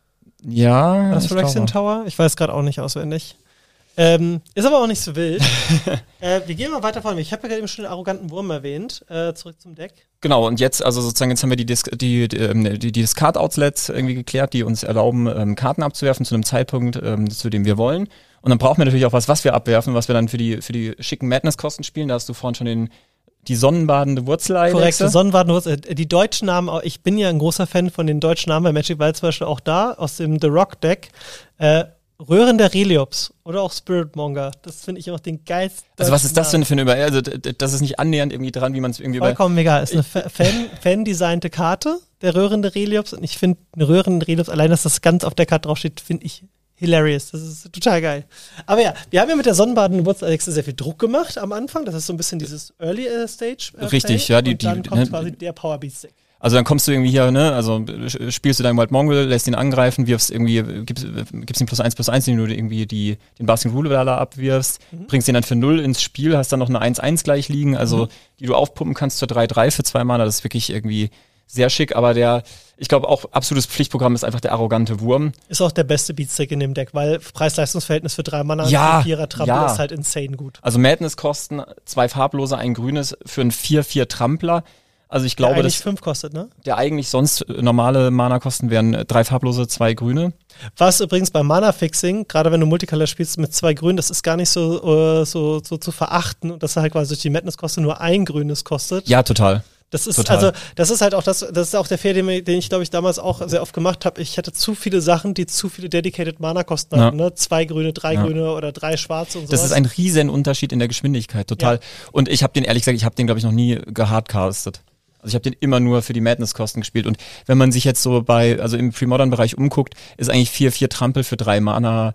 Ja,
Das
ich
Phyrexian
glaube.
Tower? Ich weiß gerade auch nicht auswendig. Ähm, ist aber auch nicht so wild. äh, wir gehen mal weiter voran. Ich habe ja gerade eben schon den arroganten Wurm erwähnt. Äh, zurück zum Deck.
Genau, und jetzt, also sozusagen, jetzt haben wir die, Dis die, die, ähm, die, die Discard-Outlets irgendwie geklärt, die uns erlauben, ähm, Karten abzuwerfen zu einem Zeitpunkt, ähm, zu dem wir wollen. Und dann brauchen wir natürlich auch was, was wir abwerfen, was wir dann für die, für die schicken Madness-Kosten spielen. Da hast du vorhin schon den, die sonnenbadende Wurzelei.
Korrekt, Sonnenwarten. Die deutschen Namen, ich bin ja ein großer Fan von den deutschen Namen bei Magic, weil zum Beispiel auch da aus dem The Rock Deck äh, Röhren der Reliops oder auch Spiritmonger. Das finde ich immer den geilsten.
Also was ist das
Namen.
denn für eine Über... Also d- d- das ist nicht annähernd irgendwie dran, wie man es irgendwie bei...
Vollkommen egal. Ist eine Fa- Fan, fan-designte Karte, der röhrende Reliops. Und ich finde, eine röhrende Reliops, allein, dass das ganz auf der Karte draufsteht, finde ich hilarious. Das ist total geil. Aber ja, wir haben ja mit der sonnenbadenden Wurzelhexe sehr viel Druck gemacht am Anfang. Das ist so ein bisschen dieses Early äh, Stage. Äh,
Richtig,
Play.
ja, die-
Und dann
die-
kommt
ne-
quasi der Power Beat Stick.
Also dann kommst du irgendwie hier, ne, also äh, spielst du deinen Wild Mongol, lässt ihn angreifen, wirfst irgendwie, äh, gibst, äh, gibst ihm plus eins plus eins, indem du irgendwie die, den Basking Rulewaler abwirfst,
Mhm.
bringst ihn dann für null ins Spiel, hast dann noch eine eins eins gleich liegen, also
Mhm.
die du aufpumpen kannst zur drei drei für zwei Mana, das ist wirklich irgendwie sehr schick, aber der, ich glaube auch absolutes Pflichtprogramm ist einfach der arrogante Wurm.
Ist auch der beste Beatstick in dem Deck, weil Preis-Leistungs-Verhältnis für drei Mana
Ja,
und Vierer Trampel
ja.
ist halt insane gut.
Also Madness kosten zwei farblose, ein grünes für einen vier vier Trampler. Also ich
Der
glaube,
eigentlich
dass
fünf kostet, ne?
der eigentlich sonst normale Mana-Kosten wären drei farblose, zwei grüne.
Was übrigens beim Mana-Fixing, gerade wenn du Multicolor spielst mit zwei Grünen, das ist gar nicht so, äh, so, so zu verachten und dass er halt quasi durch die Madness-Koste nur ein grünes kostet.
Ja, total.
Das ist
Total.
also, das ist halt auch das, das ist auch der Fehler, den, mir- den ich glaube ich damals auch sehr oft gemacht habe. Ich hatte zu viele Sachen, die zu viele dedicated Mana-Kosten
Ja.
hatten, ne? Zwei grüne, drei
Ja.
grüne oder drei schwarze und so.
Das ist ein riesen Unterschied in der Geschwindigkeit, total.
Ja.
Und ich habe den, ehrlich gesagt, ich habe den, glaube ich, noch nie gehardcastet. Also ich habe den immer nur für die Madness-Kosten gespielt. Und wenn man sich jetzt so bei, also im Pre-Modern-Bereich umguckt, ist eigentlich vier vier Trampel für drei Mana.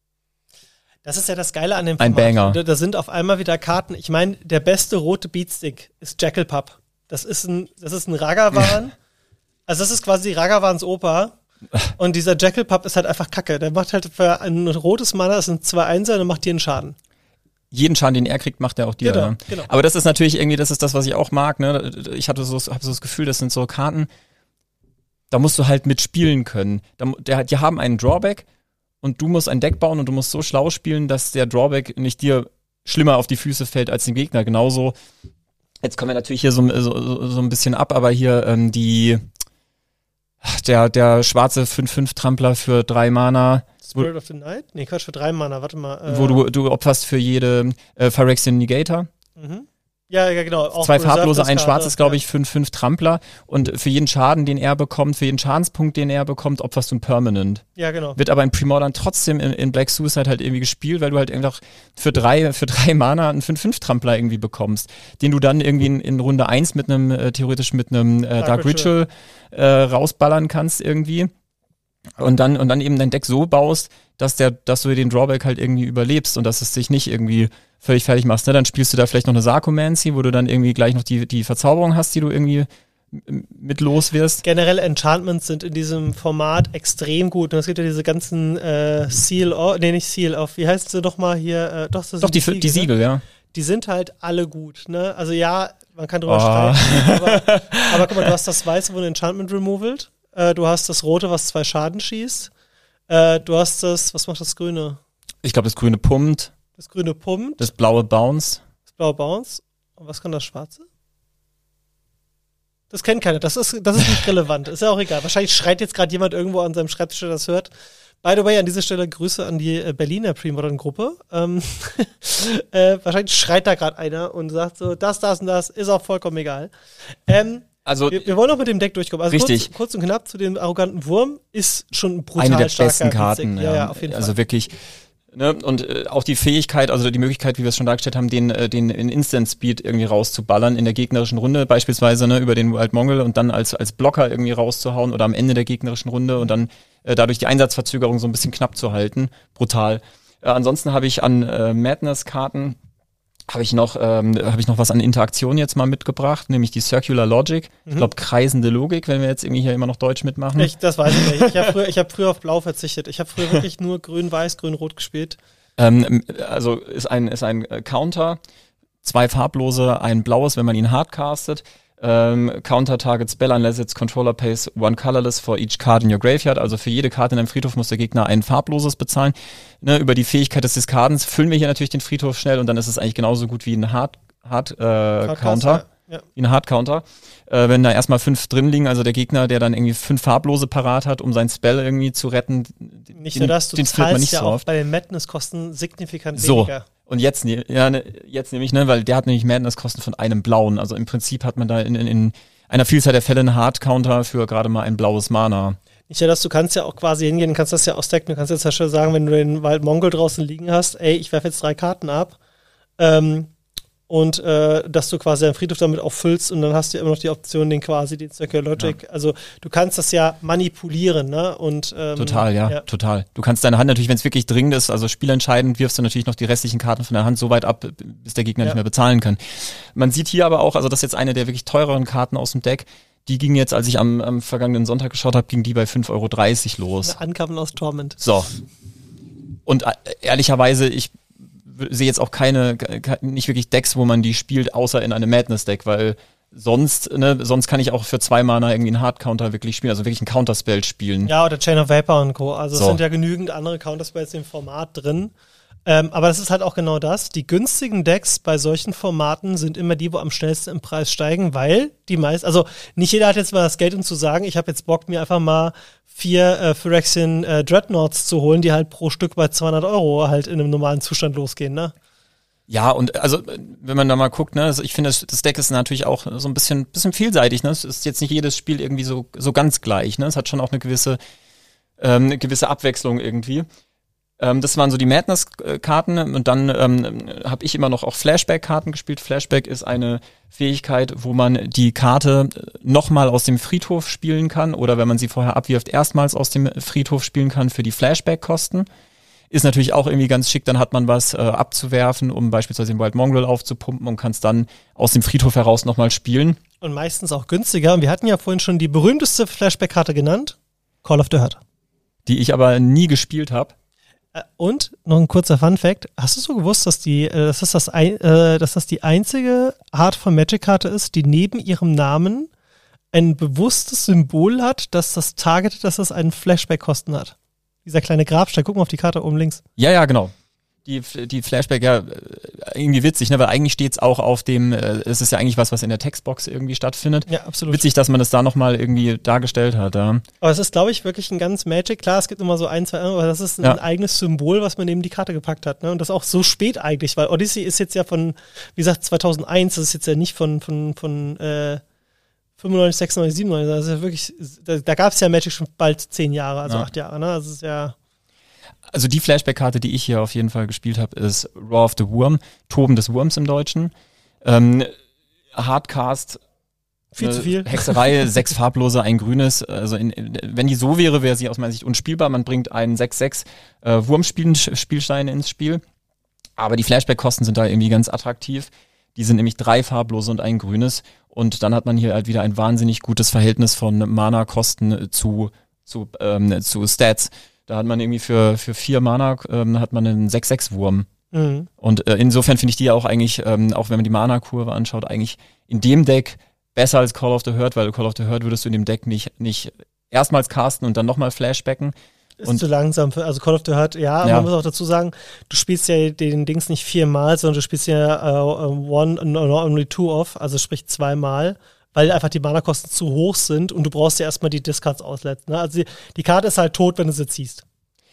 Das ist ja das Geile an dem
Ein
Format.
Banger.
Da, da sind auf einmal wieder Karten. Ich meine, der beste rote Beatstick ist Jackalpup. Das ist ein, das ist ein Ragavan. Also das ist quasi Ragavans Opa. Und dieser Jackal-Pup ist halt einfach kacke. Der macht halt für ein rotes Mana, das sind zwei Einser, und dann macht dir einen Schaden.
Jeden Schaden, den er kriegt, macht er auch dir.
Genau,
ja.
genau.
Aber das ist natürlich irgendwie, das ist das, was ich auch mag. Ne? Ich hatte so, habe so das Gefühl, das sind so Karten, da musst du halt mitspielen können. Da, der, die haben einen Drawback und du musst ein Deck bauen und du musst so schlau spielen, dass der Drawback nicht dir schlimmer auf die Füße fällt als dem Gegner. Genauso, jetzt kommen wir natürlich hier so, so, so ein bisschen ab, aber hier ähm, die der, der schwarze fünf fünf Trampler für drei Mana.
Spirit of the Night? Nee, Quatsch, für drei Mana, warte mal. Äh,
wo du, du opferst für jede äh, Phyrexian Negator.
Mhm. Ja, ja, genau. Auch
Zwei farblose, ein
Karte,
schwarzes, glaube
ja.
ich, fünf fünf Trampler. Und für jeden Schaden, den er bekommt, für jeden Schadenspunkt, den er bekommt, opferst du ein Permanent.
Ja, genau.
Wird aber in Premodern trotzdem in, in Black Suicide halt irgendwie gespielt, weil du halt einfach für drei, für drei Mana einen fünf fünf Trampler irgendwie bekommst, den du dann irgendwie in, in Runde eins mit einem, äh, theoretisch mit einem äh, Dark, Dark Ritual, Ritual äh, rausballern kannst irgendwie. Und dann, und dann eben dein Deck so baust, dass der, dass du den Drawback halt irgendwie überlebst und dass es dich nicht irgendwie völlig fertig machst. Ne? Dann spielst du da vielleicht noch eine Sarkomancy, wo du dann irgendwie gleich noch die, die Verzauberung hast, die du irgendwie mit los wirst.
Generell Enchantments sind in diesem Format extrem gut. Und es gibt ja diese ganzen äh, Seal, of, nee, nicht Seal of, wie heißt sie nochmal hier? Äh, doch, das
doch, die,
die Siegel,
die Siegel,
ne?
ja.
Die sind halt alle gut, ne? Also ja, man kann drüber
Oh.
streiten, aber, aber guck mal, du hast das Weiße, wo ein Enchantment removed. Äh, du hast das Rote, was zwei Schaden schießt. Äh, du hast das, was macht das Grüne?
Ich glaube, das Grüne pumpt.
Das Grüne pumpt.
Das Blaue Bounce.
Das Blaue Bounce. Und was kann das Schwarze? Das kennt keiner. Das ist, das ist nicht relevant. Ist ja auch egal. Wahrscheinlich schreit jetzt gerade jemand irgendwo an seinem Schreibtisch, der das hört. By the way, an dieser Stelle Grüße an die äh, Berliner Premodern-Gruppe. Ähm, äh, wahrscheinlich schreit da gerade einer und sagt so, das, das und das, ist auch vollkommen egal. Ähm,
Also,
wir, wir wollen auch mit dem Deck durchkommen. Also
richtig.
Kurz, kurz und knapp zu dem arroganten Wurm ist schon ein brutal
eine der
starker
besten Karten.
Ja,
Ja,
ja, auf jeden
also
Fall.
wirklich. Ne? Und äh, auch die Fähigkeit, also die Möglichkeit, wie wir es schon dargestellt haben, den, äh, den in Instant Speed irgendwie rauszuballern in der gegnerischen Runde, beispielsweise ne, über den Wild Mongol und dann als, als Blocker irgendwie rauszuhauen oder am Ende der gegnerischen Runde und dann äh, dadurch die Einsatzverzögerung so ein bisschen knapp zu halten. Brutal. Äh, ansonsten habe ich an äh, Madness-Karten habe ich noch ähm, habe ich noch was an Interaktion jetzt mal mitgebracht, nämlich die Circular Logic.
Mhm.
Ich glaube kreisende Logik, wenn wir jetzt irgendwie hier immer noch Deutsch mitmachen.
Ich, das weiß ich nicht. Ich habe früher, ich hab früher auf Blau verzichtet. Ich habe früher wirklich nur Grün-Weiß, Grün-Rot gespielt.
Ähm, also ist ein ist ein äh, Counter, zwei farblose, ein blaues, wenn man ihn hardcastet. Ähm, Counter target spell unless its controller pays one colorless for each card in your graveyard. Also für jede Karte in einem Friedhof muss der Gegner ein farbloses bezahlen. Ne, über die Fähigkeit des Diskardens füllen wir hier natürlich den Friedhof schnell und dann ist es eigentlich genauso gut wie ein Hard, Hard, äh, Counter.
Ja.
Wie ein Hard-Counter. Äh, wenn da erstmal fünf drin liegen, also der Gegner, der dann irgendwie fünf farblose parat hat, um sein Spell irgendwie zu retten,
Nicht
den,
nur das, du
den split man
zahlst
nicht
ja
so
auch
oft.
bei den Madness-Kosten signifikant
So.
weniger.
Und jetzt, ne, ja, ne, jetzt nämlich, ne, weil der hat nämlich Madness-Kosten von einem blauen. Also im Prinzip hat man da in, in, in einer Vielzahl der Fälle einen Hard-Counter für gerade mal ein blaues Mana.
Nicht nur das, du kannst ja auch quasi hingehen, kannst das ja ausdecken. Du kannst jetzt ja schon sagen, wenn du den Wild Mongol draußen liegen hast, ey, ich werfe jetzt drei Karten ab. Ähm, und äh, dass du quasi deinen Friedhof damit auch füllst und dann hast du ja immer noch die Option, den quasi, den Circular Logic. Ja. Also du kannst das ja manipulieren, ne? Und, ähm,
total, ja, ja, total. Du kannst deine Hand natürlich, wenn es wirklich dringend ist, also spielentscheidend, wirfst du natürlich noch die restlichen Karten von der Hand so weit ab, bis der Gegner ja. nicht mehr bezahlen kann. Man sieht hier aber auch, also das ist jetzt eine der wirklich teureren Karten aus dem Deck. Die ging jetzt, als ich am, am vergangenen Sonntag geschaut habe, ging die bei fünf Euro dreißig los.
Ankamen aus Torment.
So. Und äh, ehrlicherweise, ich sehe jetzt auch keine, nicht wirklich Decks, wo man die spielt, außer in einem Madness-Deck, weil sonst, ne, sonst kann ich auch für zwei Mana irgendwie einen Hard-Counter wirklich spielen, also wirklich einen Counterspell spielen.
Ja, oder Chain of Vapor und Co. Also
so.
Es sind ja genügend andere Counterspells im Format drin. Ähm, aber das ist halt auch genau das. Die günstigen Decks bei solchen Formaten sind immer die, wo am schnellsten im Preis steigen, weil die meist, also nicht jeder hat jetzt mal das Geld, um zu sagen, ich habe jetzt Bock, mir einfach mal vier äh, Phyrexian äh, Dreadnoughts zu holen, die halt pro Stück bei zweihundert Euro halt in einem normalen Zustand losgehen, ne?
Ja, und also wenn man da mal guckt, ne, also ich finde, das, das Deck ist natürlich auch so ein bisschen, bisschen vielseitig, ne? Es ist jetzt nicht jedes Spiel irgendwie so, so ganz gleich, ne? Es hat schon auch eine gewisse, ähm, eine gewisse Abwechslung irgendwie. Ähm, das waren so die Madness-Karten und dann ähm, habe ich immer noch auch Flashback-Karten gespielt. Flashback ist eine Fähigkeit, wo man die Karte nochmal aus dem Friedhof spielen kann oder wenn man sie vorher abwirft, erstmals aus dem Friedhof spielen kann für die Flashback-Kosten. Ist natürlich auch irgendwie ganz schick, dann hat man was äh, abzuwerfen, um beispielsweise den Wild Mongol aufzupumpen und kann es dann aus dem Friedhof heraus nochmal spielen.
Und meistens auch günstiger. Und wir hatten ja vorhin schon die berühmteste Flashback-Karte genannt. Call of the Herd.
Die ich aber nie gespielt habe.
Und noch ein kurzer Fun-Fact. Hast du so gewusst, dass, die, dass, das das ein, äh, dass das die einzige Art von Magic-Karte ist, die neben ihrem Namen ein bewusstes Symbol hat, dass das targetet, dass es einen Flashback-Kosten hat? Dieser kleine Grabstein. Guck mal auf die Karte oben links.
Ja, ja, genau. Die, die Flashback, ja, irgendwie witzig, ne? Weil eigentlich steht's auch auf dem, äh, es ist ja eigentlich was, was in der Textbox irgendwie stattfindet.
Ja, absolut.
Witzig, dass man das da nochmal irgendwie dargestellt hat, ja.
Aber es ist, glaube ich, wirklich ein ganz Magic. Klar, es gibt immer so ein, zwei andere, aber das ist ein
Ja.
eigenes Symbol, was man neben die Karte gepackt hat. Ne? Und das auch so spät eigentlich, weil Odyssey ist jetzt ja von, wie gesagt, zweitausendeins, das ist jetzt ja nicht von, von, von äh, fünfundneunzig, sechsundneunzig, siebenundneunzig, das ist ja wirklich, da, da gab es ja Magic schon bald zehn Jahre, also
Ja.
acht Jahre. Ne? Das ist ja...
Also die Flashback-Karte, die ich hier auf jeden Fall gespielt habe, ist Raw of the Worm, Toben des Wurms im Deutschen. Ähm, Hardcast,
Viel
äh,
zu viel.
Hexerei, sechs farblose, ein grünes. Also in, in, wenn die so wäre, wäre sie aus meiner Sicht unspielbar. Man bringt einen sechs sechs äh, Wurmspielstein ins Spiel. Aber die Flashback-Kosten sind da irgendwie ganz attraktiv. Die sind nämlich drei farblose und ein grünes. Und dann hat man hier halt wieder ein wahnsinnig gutes Verhältnis von Mana-Kosten zu, zu, ähm, zu Stats. Da hat man irgendwie für, für vier Mana ähm, hat man einen sechs sechs Wurm.
Mhm.
Und äh, insofern finde ich die ja auch eigentlich, ähm, auch wenn man die Mana-Kurve anschaut, eigentlich in dem Deck besser als Call of the Herd, weil Call of the Herd würdest du in dem Deck nicht, nicht erstmals casten und dann nochmal Flashbacken.
Ist
Und
zu langsam für, also Call of the Herd, ja, aber
Ja.
man muss auch dazu sagen, du spielst ja den Dings nicht viermal, sondern du spielst ja äh, one, no, only two off, also sprich zweimal, weil einfach die Mana-Kosten zu hoch sind und du brauchst ja erstmal die Discards ausletzen. Ne? Also die, die Karte ist halt tot, wenn du sie ziehst.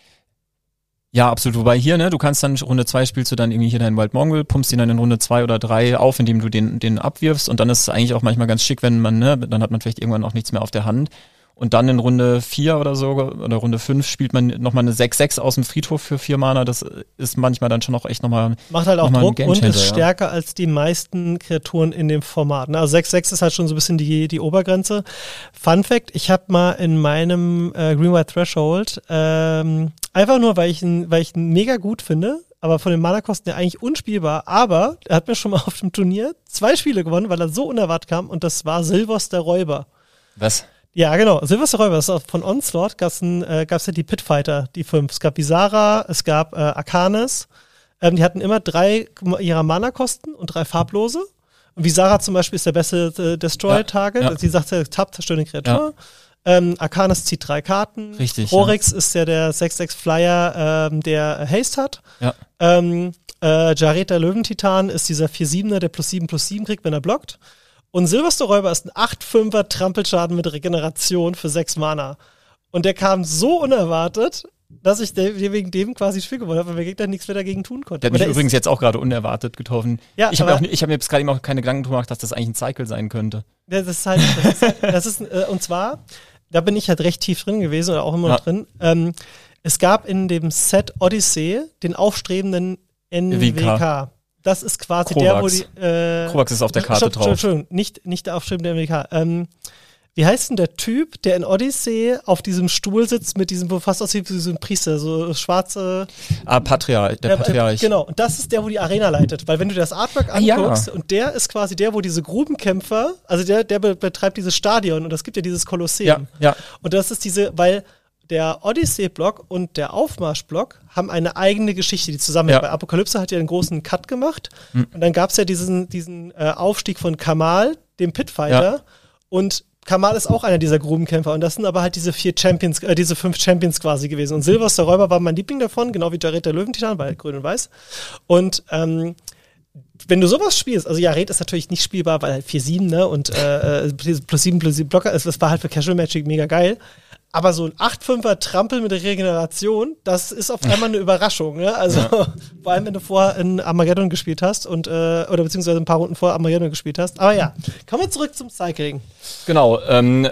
Ja, absolut. Wobei hier, ne, du kannst dann Runde zwei spielst du dann irgendwie hier deinen Wild Mongol, pumpst ihn dann in Runde zwei oder drei auf, indem du den, den abwirfst und dann ist es eigentlich auch manchmal ganz schick, wenn man, ne, dann hat man vielleicht irgendwann auch nichts mehr auf der Hand. Und dann in Runde vier oder so, oder Runde fünf spielt man nochmal eine sechs sechs aus dem Friedhof für vier Mana. Das ist manchmal dann schon auch echt nochmal.
Macht halt auch
nochmal ein
Druck und
Gamechanger,
ist
ja.
stärker als die meisten Kreaturen in dem Format. Ne? Also sechs sechs ist halt schon so ein bisschen die, die Obergrenze. Fun Fact, ich habe mal in meinem äh, Green White Threshold, ähm, einfach nur, weil ich ihn weil ich ihn mega gut finde, aber von den Mana-Kosten ja eigentlich unspielbar, aber er hat mir schon mal auf dem Turnier zwei Spiele gewonnen, weil er so unerwartet kam und das war Silvers der Räuber.
Was?
Ja, genau. Silvers der Räuber. Das ist auch von Onslaught. Gab es äh, gab's ja die Pitfighter, die fünf. Es gab Visara, es gab äh, Arcanis. Ähm, die hatten immer drei ihrer Mana-Kosten und drei farblose. Und Visara zum Beispiel ist der beste äh, Destroy-Target.
Ja, ja.
Die sagt, er tappt, zerstört eine Kreatur. Ja. Ähm, Arcanis zieht drei Karten.
Richtig,
Oryx ja. ist ja der sechs sechs Flyer, ähm, der Haste hat.
Ja.
Ähm, äh, Jared der Löwentitan ist dieser vier siebener, der plus sieben plus sieben kriegt, wenn er blockt. Und Silvers der Räuber ist ein acht fünfer Trampelschaden mit Regeneration für sechs Mana. Und der kam so unerwartet, dass ich de- wegen dem quasi das Spiel gewonnen habe, weil der Gegner nichts mehr dagegen tun konnte.
Der hat mich übrigens jetzt auch gerade unerwartet getroffen.
Ja,
ich habe
aber-
hab mir jetzt gerade eben auch keine Gedanken gemacht, dass das eigentlich ein Cycle sein könnte.
Das ist halt, das ist, halt, das ist äh, und zwar, da bin ich halt recht tief drin gewesen oder auch immer noch
Ja.
drin. Ähm, es gab in dem Set Odyssey den aufstrebenden N W K.
W K.
Das ist quasi
Kovacs.
der, wo die. Äh,
Kovacs ist auf der Karte
Stopp,
drauf.
Entschuldigung, nicht, nicht der aufstrebende N W K. Ähm, wie heißt denn der Typ, der in Odyssey auf diesem Stuhl sitzt mit diesem, wo fast aussieht wie so ein Priester, so schwarze.
Ah, Patriarch, der
Ja,
Patriarch.
Äh, genau, und das ist der, wo die Arena leitet. Weil wenn du das Artwork
Ah, ja.
anguckst, und der ist quasi der, wo diese Grubenkämpfer, also der, der be- betreibt dieses Stadion und das gibt ja dieses Kolosseum.
Ja, ja.
Und das ist diese, weil der Odyssey-Block und der Aufmarsch-Block haben eine eigene Geschichte, die zusammenhängt.
Ja.
Bei Apokalypse hat ja einen großen Cut gemacht
Hm.
und dann gab es ja diesen, diesen äh, Aufstieg von Kamal, dem Pitfighter,
Ja.
und Kamal ist auch einer dieser Grubenkämpfer und das sind aber halt diese vier Champions, äh, diese fünf Champions quasi gewesen. Und Silvers der Räuber war mein Liebling davon, genau wie Jared der Löwentitan, weil grün und weiß. Und ähm, wenn du sowas spielst, also Jared ist natürlich nicht spielbar, weil halt vier sieben, ne, und äh, äh, plus sieben plus sieben Blocker ist, das war halt für Casual Magic mega geil. Aber so ein acht fünfer Trampel mit der Regeneration, das ist auf einmal eine Überraschung, ne? Also vor allem, wenn du vorher in Armageddon gespielt hast und äh, oder beziehungsweise ein paar Runden vor Armageddon gespielt hast. Aber ja, kommen wir zurück zum Cycling.
Genau, ähm,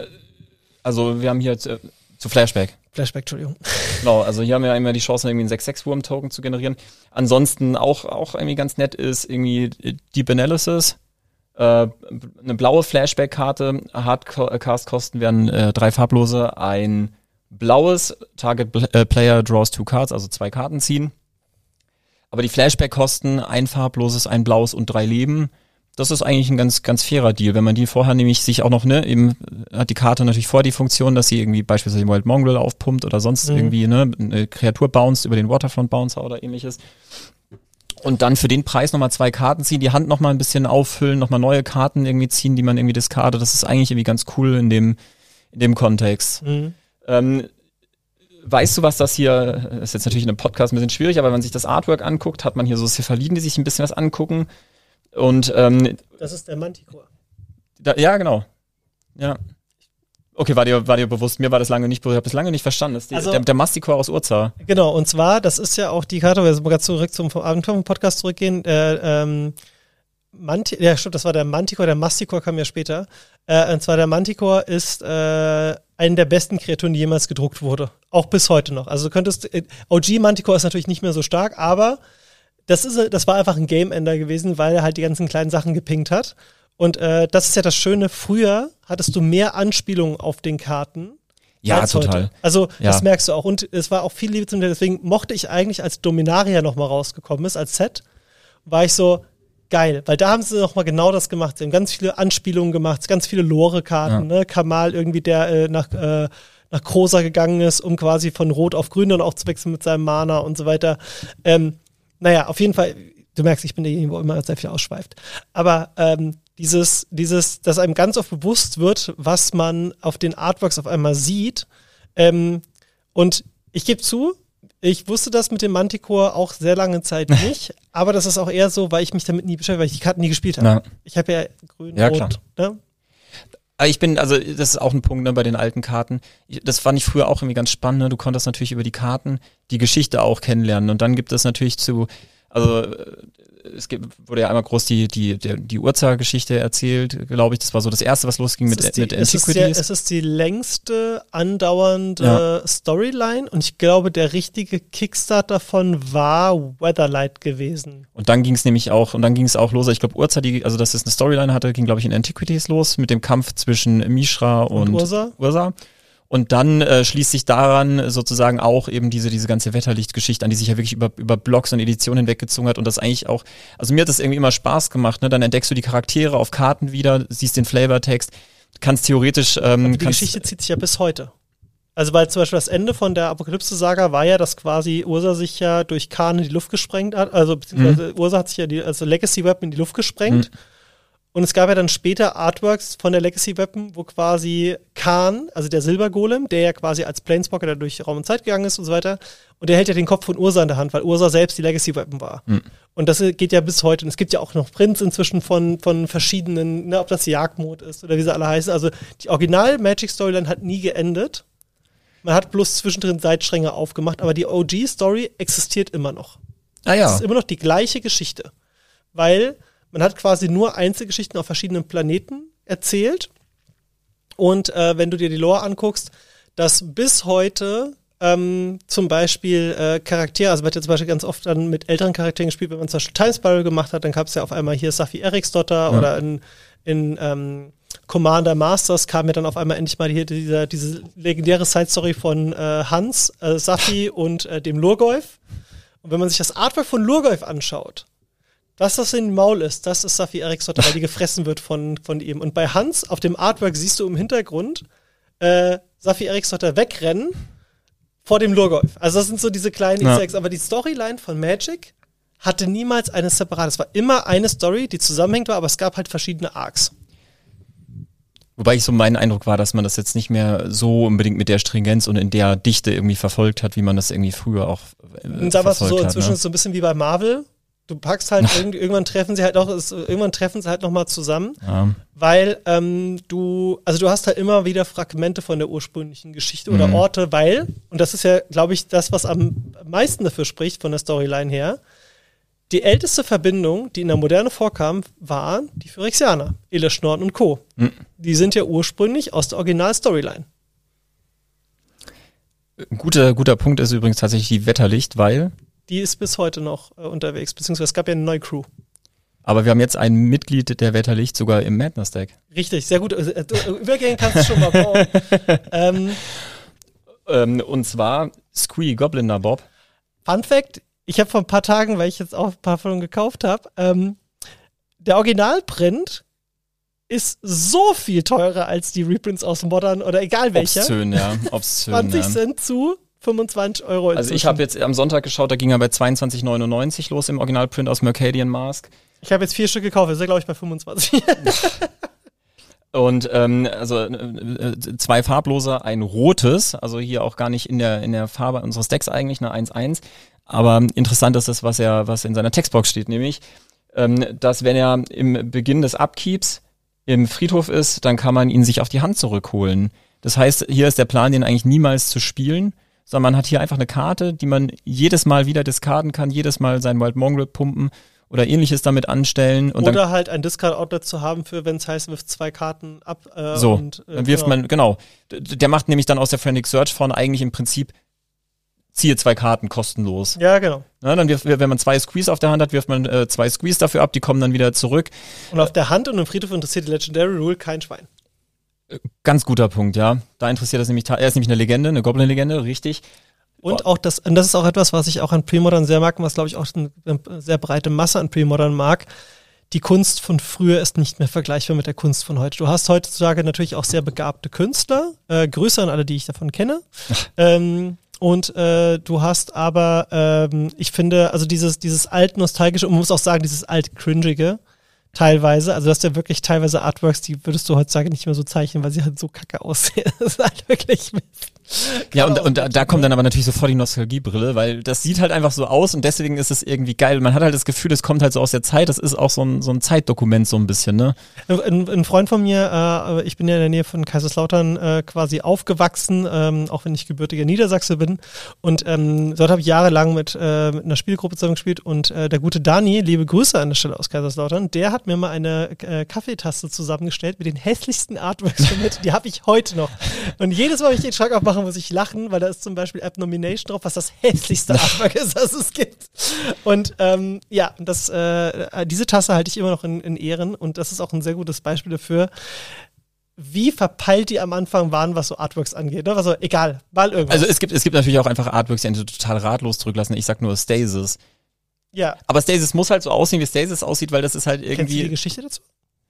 also wir haben hier äh, zu Flashback.
Flashback, Entschuldigung.
Genau, also hier haben wir einmal die Chance, irgendwie einen sechs sechs Wurm-Token zu generieren. Ansonsten auch, auch irgendwie ganz nett ist irgendwie Deep Analysis. Äh, eine blaue Flashback-Karte, Hardcast-Kosten werden äh, drei farblose, ein blaues, Target äh, Player draws two cards, also zwei Karten ziehen. Aber die Flashback-Kosten, ein farbloses, ein blaues und drei Leben. das ist eigentlich ein ganz, ganz fairer Deal. Wenn man die vorher nämlich sich auch noch, ne, eben hat die Karte natürlich vor die Funktion, dass sie irgendwie beispielsweise Wild Mongrel aufpumpt oder sonst mhm. irgendwie, ne, eine Kreatur bounced über den Waterfront Bouncer oder ähnliches. Und dann für den Preis nochmal zwei Karten ziehen, die Hand nochmal ein bisschen auffüllen, nochmal neue Karten irgendwie ziehen, die man irgendwie discardet. Das ist eigentlich irgendwie ganz cool in dem, in dem Kontext. Mhm. Ähm, weißt du, was das hier, das ist jetzt natürlich in einem Podcast ein bisschen schwierig, aber wenn man sich das Artwork anguckt, hat man hier so Cephaliden, die sich ein bisschen was angucken. Und ähm,
das ist der Manticore.
Da, ja, genau. Ja. Okay, war dir, war dir bewusst, mir war das lange nicht bewusst, ich habe das lange nicht verstanden. Das ist die, also, der, der Masticore aus Urza.
Genau, und zwar, das ist ja auch die Karte, wir gerade zurück zum Abenteuer-Podcast zurückgehen, äh, ähm, Manti- ja, stimmt, das war der Manticore, der Masticore kam ja später. Äh, und zwar der Manticore ist äh, eine der besten Kreaturen, die jemals gedruckt wurde. Auch bis heute noch. Also du könntest, äh, O G Manticore ist natürlich nicht mehr so stark, aber das, ist, das war einfach ein Game-Ender gewesen, weil er halt die ganzen kleinen Sachen gepinkt hat. Und äh, das ist ja das Schöne, früher hattest du mehr Anspielungen auf den Karten.
Ja, total.
Heute. Also
ja.
das merkst du auch. Und es war auch viel Liebe zum Teil. Deswegen mochte ich eigentlich, als Dominaria nochmal rausgekommen ist, als Set, war ich so, geil. Weil da haben sie nochmal genau das gemacht. Sie haben ganz viele Anspielungen gemacht, ganz viele Lore-Karten. Ja. Ne? Kamal irgendwie, der äh, nach, äh, nach Krosa gegangen ist, um quasi von Rot auf Grün dann auch zu wechseln mit seinem Mana und so weiter. Ähm, naja, auf jeden Fall, du merkst, ich bin derjenige, wo immer sehr viel ausschweift. Aber ähm, Dieses, dieses, dass einem ganz oft bewusst wird, was man auf den Artworks auf einmal sieht. Ähm, und ich gebe zu, ich wusste das mit dem Manticore auch sehr lange Zeit nicht, aber das ist auch eher so, weil ich mich damit nie beschäftigt, weil ich die Karten nie gespielt habe. Na. Ich habe ja grün,
ja,
rot.
Klar.
Ne?
Ich bin, also das ist auch ein Punkt, ne, bei den alten Karten. Ich, das fand ich früher auch irgendwie ganz spannend. Ne? Du konntest natürlich über die Karten die Geschichte auch kennenlernen. Und dann gibt es natürlich zu, also es gibt, wurde ja einmal groß die, die, die, die Urza-Geschichte erzählt, glaube ich. Das war so das Erste, was losging mit,
die,
mit
es
Antiquities.
Ist der, es ist die längste andauernde ja. Storyline und ich glaube, der richtige Kickstart davon war Weatherlight gewesen.
Und dann ging es nämlich auch, und dann ging es auch los, ich glaube Urza, die, also dass es eine Storyline hatte, ging glaube ich in Antiquities los, mit dem Kampf zwischen Mishra und, und Urza. Urza. Und dann äh, schließt sich daran sozusagen auch eben diese diese ganze Wetterlicht-Geschichte an, die sich ja wirklich über über Blogs und Editionen hinweggezogen hat und das eigentlich auch, also mir hat das irgendwie immer Spaß gemacht, ne? Dann entdeckst du die Charaktere auf Karten wieder, siehst den Flavortext, kannst theoretisch ähm,
und die
kannst,
Geschichte zieht sich ja bis heute. Also weil zum Beispiel das Ende von der Apokalypse-Saga war ja, dass quasi Ursa sich ja durch Khan in die Luft gesprengt hat, also beziehungsweise mhm. Ursa hat sich ja die, also Legacy Weapon in die Luft gesprengt. Mhm. Und es gab ja dann später Artworks von der Legacy Weapon, wo quasi Khan, also der Silbergolem, der ja quasi als Planeswalker da durch Raum und Zeit gegangen ist und so weiter, und der hält ja den Kopf von Ursa in der Hand, weil Ursa selbst die Legacy Weapon war. Mhm. Und das geht ja bis heute. Und es gibt ja auch noch Prints inzwischen von, von verschiedenen, ne, ob das Jagdmod ist oder wie sie alle heißen. Also die Original-Magic-Storyline hat nie geendet. Man hat bloß zwischendrin Seitstränge aufgemacht, aber die O G-Story existiert immer noch.
Ah ja.
Es ist immer noch die gleiche Geschichte. Weil man hat quasi nur Einzelgeschichten auf verschiedenen Planeten erzählt. Und äh, wenn du dir die Lore anguckst, dass bis heute ähm, zum Beispiel äh, Charaktere, also man hat ja zum Beispiel ganz oft dann mit älteren Charakteren gespielt, wenn man zum Beispiel Time Spiral gemacht hat, dann gab es ja auf einmal hier Safi Eriksdotter ja. oder in, in ähm, Commander Masters kam ja dann auf einmal endlich mal hier dieser, diese legendäre Side-Story von äh, Hans, äh, Safi und äh, dem Lurgoyf. Und wenn man sich das Artwork von Lurgoyf anschaut, das, was in dem Maul ist, das ist Safi Eriksdotter, weil die gefressen wird von, von ihm. Und bei Hans auf dem Artwork siehst du im Hintergrund äh, Safi Eriksdotter wegrennen vor dem Lurgoyf. Also das sind so diese kleinen
ja.
Easter Eggs. Aber die Storyline von Magic hatte niemals eine separate. Es war immer eine Story, die zusammenhängt war, aber es gab halt verschiedene Arcs.
Wobei ich so mein Eindruck war, dass man das jetzt nicht mehr so unbedingt mit der Stringenz und in der Dichte irgendwie verfolgt hat, wie man das irgendwie früher auch äh,
und da war es so
hat,
inzwischen
ne?
so ein bisschen wie bei Marvel. Du packst halt, irgendwie, irgendwann treffen sie halt auch, irgendwann treffen sie halt nochmal zusammen, ja. weil ähm, du, also du hast halt immer wieder Fragmente von der ursprünglichen Geschichte oder mhm. Orte, weil, und das ist ja, glaube ich, das, was am meisten dafür spricht von der Storyline her, die älteste Verbindung, die in der Moderne vorkam, waren die Phyrexianer, Elesh Norn und Co. Mhm. Die sind ja ursprünglich aus der Original-Storyline.
Guter, guter Punkt ist übrigens tatsächlich die Wetterlicht, weil
die ist bis heute noch äh, unterwegs, beziehungsweise es gab ja eine neue Crew.
Aber wir haben jetzt ein Mitglied der Wetterlicht sogar im Madness-Deck.
Richtig, sehr gut. Äh, übergehen kannst du schon mal bauen. ähm,
ähm, und zwar Squee Goblin Bob.
Fun Fact, ich habe vor ein paar Tagen, weil ich jetzt auch ein paar von gekauft habe, ähm, der Originalprint ist so viel teurer als die Reprints aus Modern oder egal welcher.
Obszön, ja. Obszön,
zwanzig
ja.
Cent zu fünfundzwanzig Euro.
Also ich habe jetzt am Sonntag geschaut, da ging er bei zweiundzwanzig neunundneunzig los im Originalprint aus Mercadian Mask.
Ich habe jetzt vier Stück gekauft, ist er, glaube ich, bei fünfundzwanzig.
Und ähm, also äh, zwei farblose, ein rotes, also hier auch gar nicht in der in der Farbe unseres Decks eigentlich, eine eins eins. Aber interessant ist das, was er, was in seiner Textbox steht, nämlich, ähm, dass wenn er im Beginn des Upkeeps im Friedhof ist, dann kann man ihn sich auf die Hand zurückholen. Das heißt, hier ist der Plan, den eigentlich niemals zu spielen, sondern man hat hier einfach eine Karte, die man jedes Mal wieder discarden kann, jedes Mal sein Wild Mongrel pumpen oder ähnliches damit anstellen. Und
oder
dann,
halt ein Discard-Outlet zu haben, für wenn es heißt, wirft zwei Karten ab. Äh,
so,
und, äh,
dann wirft
genau.
man, genau. Der macht nämlich dann aus der Frantic Search vorne eigentlich im Prinzip ziehe zwei Karten kostenlos.
Ja, genau.
Na, dann wirft, wenn man zwei Squeeze auf der Hand hat, wirft man äh, zwei Squeeze dafür ab, die kommen dann wieder zurück.
Und auf der Hand und im Friedhof interessiert die Legendary Rule kein Schwein.
Ganz guter Punkt, ja. Da interessiert das nämlich, er ist nämlich eine Legende, eine Goblin-Legende, richtig.
Und auch das, und das ist auch etwas, was ich auch an Premodern sehr mag, was glaube ich auch eine, eine sehr breite Masse an Premodern mag. Die Kunst von früher ist nicht mehr vergleichbar mit der Kunst von heute. Du hast heutzutage natürlich auch sehr begabte Künstler, äh, Grüße an alle, die ich davon kenne. ähm, und äh, du hast aber, ähm, ich finde, also dieses, dieses alt-nostalgische, und man muss auch sagen, dieses alt-cringige, teilweise, also das ist ja wirklich teilweise Artworks, die würdest du heutzutage nicht mehr so zeichnen, weil sie halt so kacke aussehen. Das ist halt wirklich Mist.
Ja, und, und da, da kommt dann aber natürlich sofort die Nostalgiebrille, weil das sieht halt einfach so aus und deswegen ist es irgendwie geil. Man hat halt das Gefühl, es kommt halt so aus der Zeit, das ist auch so ein, so ein Zeitdokument so ein bisschen, ne?
Ein, ein Freund von mir, äh, ich bin ja in der Nähe von Kaiserslautern äh, quasi aufgewachsen, ähm, auch wenn ich gebürtiger Niedersachse bin, und ähm, dort habe ich jahrelang mit, äh, mit einer Spielgruppe zusammengespielt und äh, der gute Dani, liebe Grüße an der Stelle aus Kaiserslautern, der hat mir mal eine äh, Kaffeetasse zusammengestellt mit den hässlichsten Artworks damit, die habe ich heute noch. Und jedes Mal, wenn ich den Schrank aufmache, muss ich lachen, weil da ist zum Beispiel Abnomination drauf, was das hässlichste Artwork ist, das es gibt. Und ähm, ja, das, äh, diese Tasse halte ich immer noch in, in Ehren und das ist auch ein sehr gutes Beispiel dafür, wie verpeilt die am Anfang waren, was so Artworks angeht. Ne? Also egal, mal irgendwas.
Also es gibt, es gibt natürlich auch einfach Artworks, die einen total ratlos zurücklassen. Ich sag nur Stasis.
Ja.
Aber Stasis muss halt so aussehen, wie Stasis aussieht, weil das ist halt irgendwie...
Kennst du die Geschichte dazu?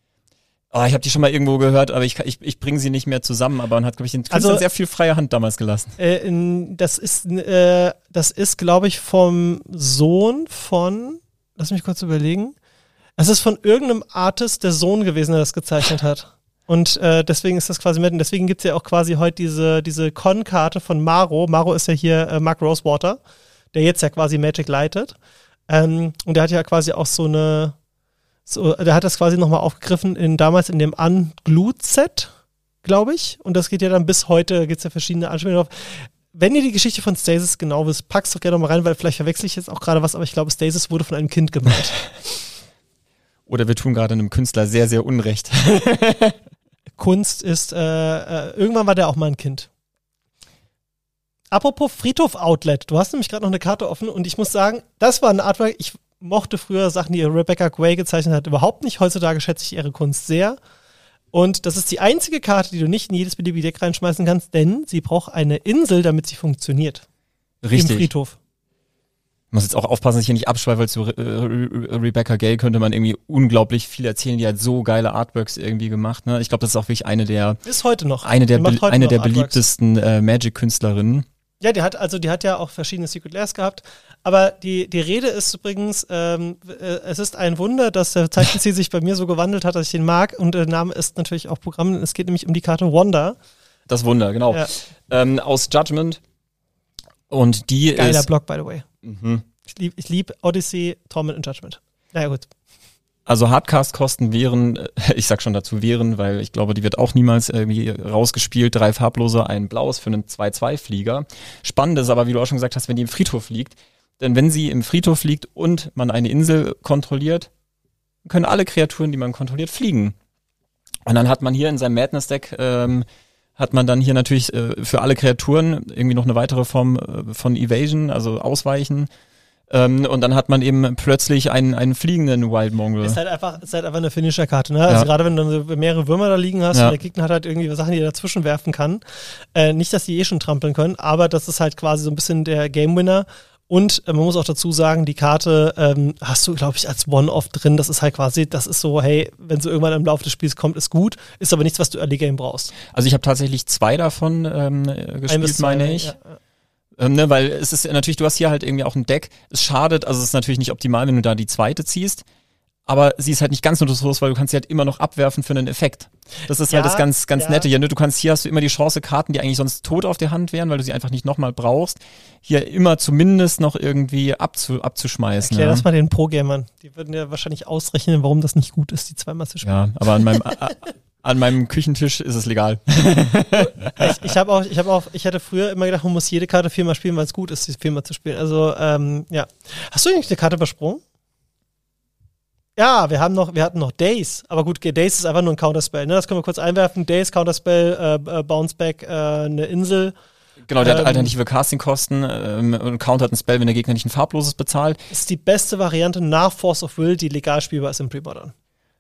Oh, ich habe die schon mal irgendwo gehört, aber ich, ich, ich bringe sie nicht mehr zusammen. Aber man hat, glaube ich, den Künstlern
Also,
sehr viel freie Hand damals gelassen.
Äh, in, das ist, äh, das ist, glaube ich, vom Sohn von, lass mich kurz überlegen, es ist von irgendeinem Artist der Sohn gewesen, der das gezeichnet hat. Und äh, deswegen ist das quasi mit, und deswegen gibt es ja auch quasi heute diese, diese Con-Karte von Maro. Maro ist ja hier äh, Mark Rosewater, der jetzt ja quasi Magic leitet. Ähm, und der hat ja quasi auch so eine So, der hat das quasi nochmal aufgegriffen in damals in dem Unglued-Set, glaube ich. Und das geht ja dann bis heute, gibt es ja verschiedene Anspielungen drauf. Wenn ihr die Geschichte von Stasis genau wisst, pack's doch gerne nochmal rein, weil vielleicht verwechsel ich jetzt auch gerade was, aber ich glaube, Stasis wurde von einem Kind gemalt.
Oder wir tun gerade einem Künstler sehr, sehr Unrecht.
Kunst ist, äh, äh, irgendwann war der auch mal ein Kind. Apropos Friedhof-Outlet, du hast nämlich gerade noch eine Karte offen und ich muss sagen, das war ein Artwork, ich mochte früher Sachen, die Rebecca Gray gezeichnet hat, überhaupt nicht. Heutzutage schätze ich ihre Kunst sehr. Und das ist die einzige Karte, die du nicht in jedes beliebige Deck reinschmeißen kannst, denn sie braucht eine Insel, damit sie funktioniert.
Richtig.
Im Friedhof.
Ich muss jetzt auch aufpassen, dass ich hier nicht abschweife, weil zu Re Re Rebecca Gale könnte man irgendwie unglaublich viel erzählen. Die hat so geile Artworks irgendwie gemacht. Ne? Ich glaube, das ist auch wirklich eine der,
Ist heute noch.
eine der, be eine der
Artworks.
beliebtesten äh, Magic-Künstlerinnen.
Ja, die hat also, die hat ja auch verschiedene Secret Lairs gehabt. Aber die, die Rede ist übrigens, ähm, äh, es ist ein Wunder, dass der Zeichenstil sich bei mir so gewandelt hat, dass ich den mag. Und der Name ist natürlich auch Programm. Es geht nämlich um die Karte Wanda.
Das Wunder, genau.
Ja.
Ähm, aus Judgment. Und die
Geiler
ist...
Block, by the way.
Mhm.
Ich liebe ich lieb Odyssey, Torment und Judgment. Naja, gut.
Also Hardcast-Kosten wären, ich sag schon dazu wären, weil ich glaube, die wird auch niemals irgendwie rausgespielt. Drei farblose, ein blaues für einen zwei zwei Flieger. Spannend ist aber, wie du auch schon gesagt hast, wenn die im Friedhof liegt. Denn wenn sie im Friedhof liegt und man eine Insel kontrolliert, können alle Kreaturen, die man kontrolliert, fliegen. Und dann hat man hier in seinem Madness-Deck, ähm, hat man dann hier natürlich äh, für alle Kreaturen irgendwie noch eine weitere Form äh, von Evasion, also Ausweichen. Ähm, und dann hat man eben plötzlich einen, einen fliegenden Wild Mongrel.
Ist halt einfach, ist halt einfach eine Finisher-Karte, ne? Also
Ja.
gerade wenn du mehrere Würmer da liegen hast
Ja.
und der Gegner hat halt irgendwie Sachen, die er dazwischen werfen kann. Äh, nicht, dass die eh schon trampeln können, aber das ist halt quasi so ein bisschen der Game-Winner. Und äh, man muss auch dazu sagen, die Karte ähm, hast du, glaube ich, als One-Off drin. Das ist halt quasi, das ist so, hey, wenn sie irgendwann im Laufe des Spiels kommt, ist gut. Ist aber nichts, was du Early Game brauchst.
Also ich habe tatsächlich zwei davon ähm, gespielt, zwei, meine ich. Ja, ja. Ähm, ne, weil es ist natürlich, du hast hier halt irgendwie auch ein Deck. Es schadet, also es ist natürlich nicht optimal, wenn du da die zweite ziehst. Aber sie ist halt nicht ganz nutzlos, weil du kannst sie halt immer noch abwerfen für einen Effekt. Das ist ja, halt das ganz, ganz ja. Nette hier. Ne? Du kannst, hier hast du immer die Chance, Karten, die eigentlich sonst tot auf der Hand wären, weil du sie einfach nicht nochmal brauchst, hier immer zumindest noch irgendwie abzu, abzuschmeißen.
Erklär
ja.
das mal den Pro-Gamern. Die würden ja wahrscheinlich ausrechnen, warum das nicht gut ist, die zweimal zu spielen.
Ja, aber an meinem, an meinem Küchentisch ist es legal.
ich ich habe auch, ich habe auch, ich hatte früher immer gedacht, man muss jede Karte viermal spielen, weil es gut ist, die viermal zu spielen. Also, ähm, ja. Hast du eigentlich eine Karte übersprungen? Ja, wir haben noch, wir hatten noch Days, aber gut, Days ist einfach nur ein Counterspell, ne? Das können wir kurz einwerfen. Days, Counterspell, äh, Bounceback, äh, eine Insel.
Genau, der
ähm,
hat alternative Castingkosten ähm, und countert ein Spell, wenn der Gegner nicht ein farbloses bezahlt.
Ist die beste Variante nach Force of Will, die legal spielbar ist im Pre-Modern.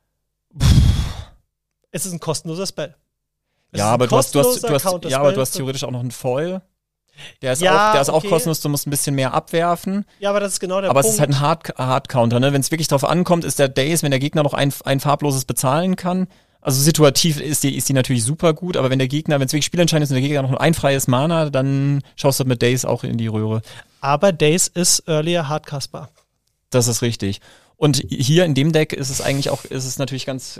Es ist ein kostenloser Spell. Es
ja, aber du hast, du hast, du hast, ja, aber du hast theoretisch auch noch einen Foil. Der ist,
ja,
auch, der ist
okay.
auch kostenlos, du musst ein bisschen mehr abwerfen.
Ja, aber das ist genau der
aber
Punkt.
Aber es ist halt ein Hard, Hard-Counter, ne? Wenn es wirklich drauf ankommt, ist der Days, wenn der Gegner noch ein, ein farbloses bezahlen kann. Also situativ ist die, ist die natürlich super gut, aber wenn der Gegner, wenn es wirklich spielentscheidend ist und der Gegner noch ein freies Mana, dann schaust du mit Days auch in die Röhre.
Aber Days ist earlier hardcastbar.
Das ist richtig. Und hier in dem Deck ist es eigentlich auch, ist es natürlich ganz,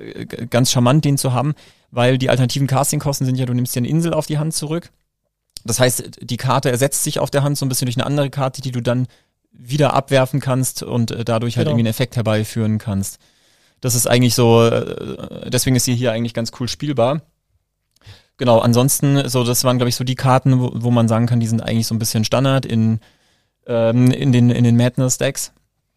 ganz charmant, den zu haben, weil die alternativen Castingkosten sind ja, du nimmst dir eine Insel auf die Hand zurück. Das heißt, die Karte ersetzt sich auf der Hand so ein bisschen durch eine andere Karte, die du dann wieder abwerfen kannst und äh, dadurch halt
genau.
irgendwie einen Effekt herbeiführen kannst. Das ist eigentlich so, äh, deswegen ist sie hier eigentlich ganz cool spielbar. Genau, ansonsten, so das waren, glaube ich, so die Karten, wo, wo man sagen kann, die sind eigentlich so ein bisschen Standard in, ähm, in den, in den Madness-Decks.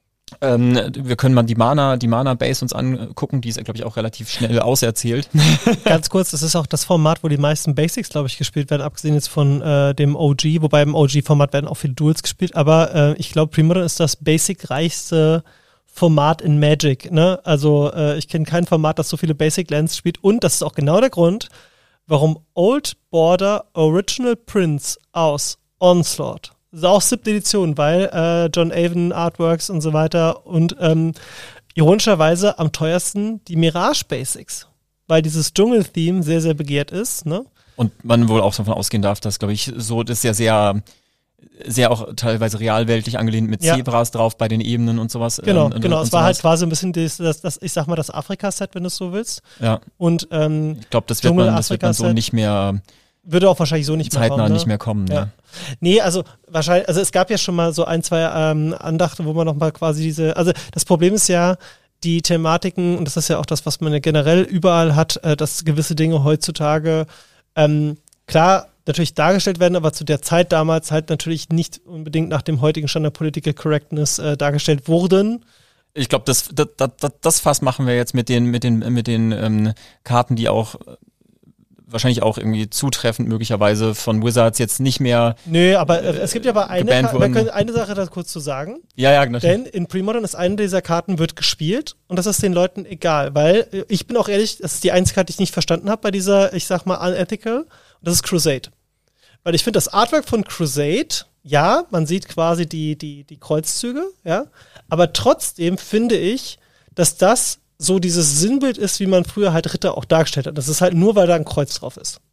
Ähm, wir können mal die Mana, die Mana-Base uns angucken, die ist, glaube ich, auch relativ schnell auserzählt.
Ganz kurz, das ist auch das Format, wo die meisten Basics, glaube ich, gespielt werden, abgesehen jetzt von äh, dem O G, wobei im O G-Format werden auch viele Duels gespielt, aber äh, ich glaube, Pre-Modern ist das basic-reichste Format in Magic, ne? Also äh, ich kenne kein Format, das so viele Basic-Lands spielt und das ist auch genau der Grund, warum Old Border Original Prints aus Onslaught, das ist auch siebte Edition, weil äh, John Avon Artworks und so weiter und ähm, ironischerweise am teuersten die Mirage Basics, weil dieses Dschungel-Theme sehr, sehr begehrt ist, ne?
Und man wohl auch davon ausgehen darf, dass, glaube ich, so, das ist ja sehr, sehr auch teilweise realweltlich angelehnt mit
ja.
Zebras drauf bei den Ebenen und sowas.
Genau,
ähm,
genau.
und
Es war
sowas.
halt quasi ein bisschen das, das, das ich sag mal, das Afrika-Set, wenn du es so willst.
Ja.
Und ähm,
ich glaube, das wird man, das wird man so nicht mehr
würde auch wahrscheinlich so nicht mehr
zeitnah
kommen. Ne?
nicht mehr kommen.
Ja.
Ne?
Nee, also wahrscheinlich, also es gab ja schon mal so ein, zwei ähm, Andachte, wo man noch mal quasi diese, also das Problem ist ja, die Thematiken, und das ist ja auch das, was man ja generell überall hat, äh, dass gewisse Dinge heutzutage ähm, klar natürlich dargestellt werden, aber zu der Zeit damals halt natürlich nicht unbedingt nach dem heutigen Standard Political Correctness äh, dargestellt wurden.
Ich glaube, das, das, das, das Fass machen wir jetzt mit den, mit den, mit den ähm, Karten, die auch wahrscheinlich auch irgendwie zutreffend möglicherweise von Wizards jetzt nicht mehr.
Nö, aber äh, es gibt ja aber eine, Ka- wir können eine Sache da kurz zu sagen.
Ja, ja, natürlich.
Denn in Pre-Modern ist eine dieser Karten wird gespielt und das ist den Leuten egal, weil äh, ich bin auch ehrlich, das ist die einzige Karte, die ich nicht verstanden habe bei dieser, ich sag mal, Unethical, und das ist Crusade. Weil ich finde das Artwork von Crusade, ja, man sieht quasi die, die, die Kreuzzüge, ja, aber trotzdem finde ich, dass das so dieses Sinnbild ist, wie man früher halt Ritter auch dargestellt hat. Das ist halt nur, weil da ein Kreuz drauf ist.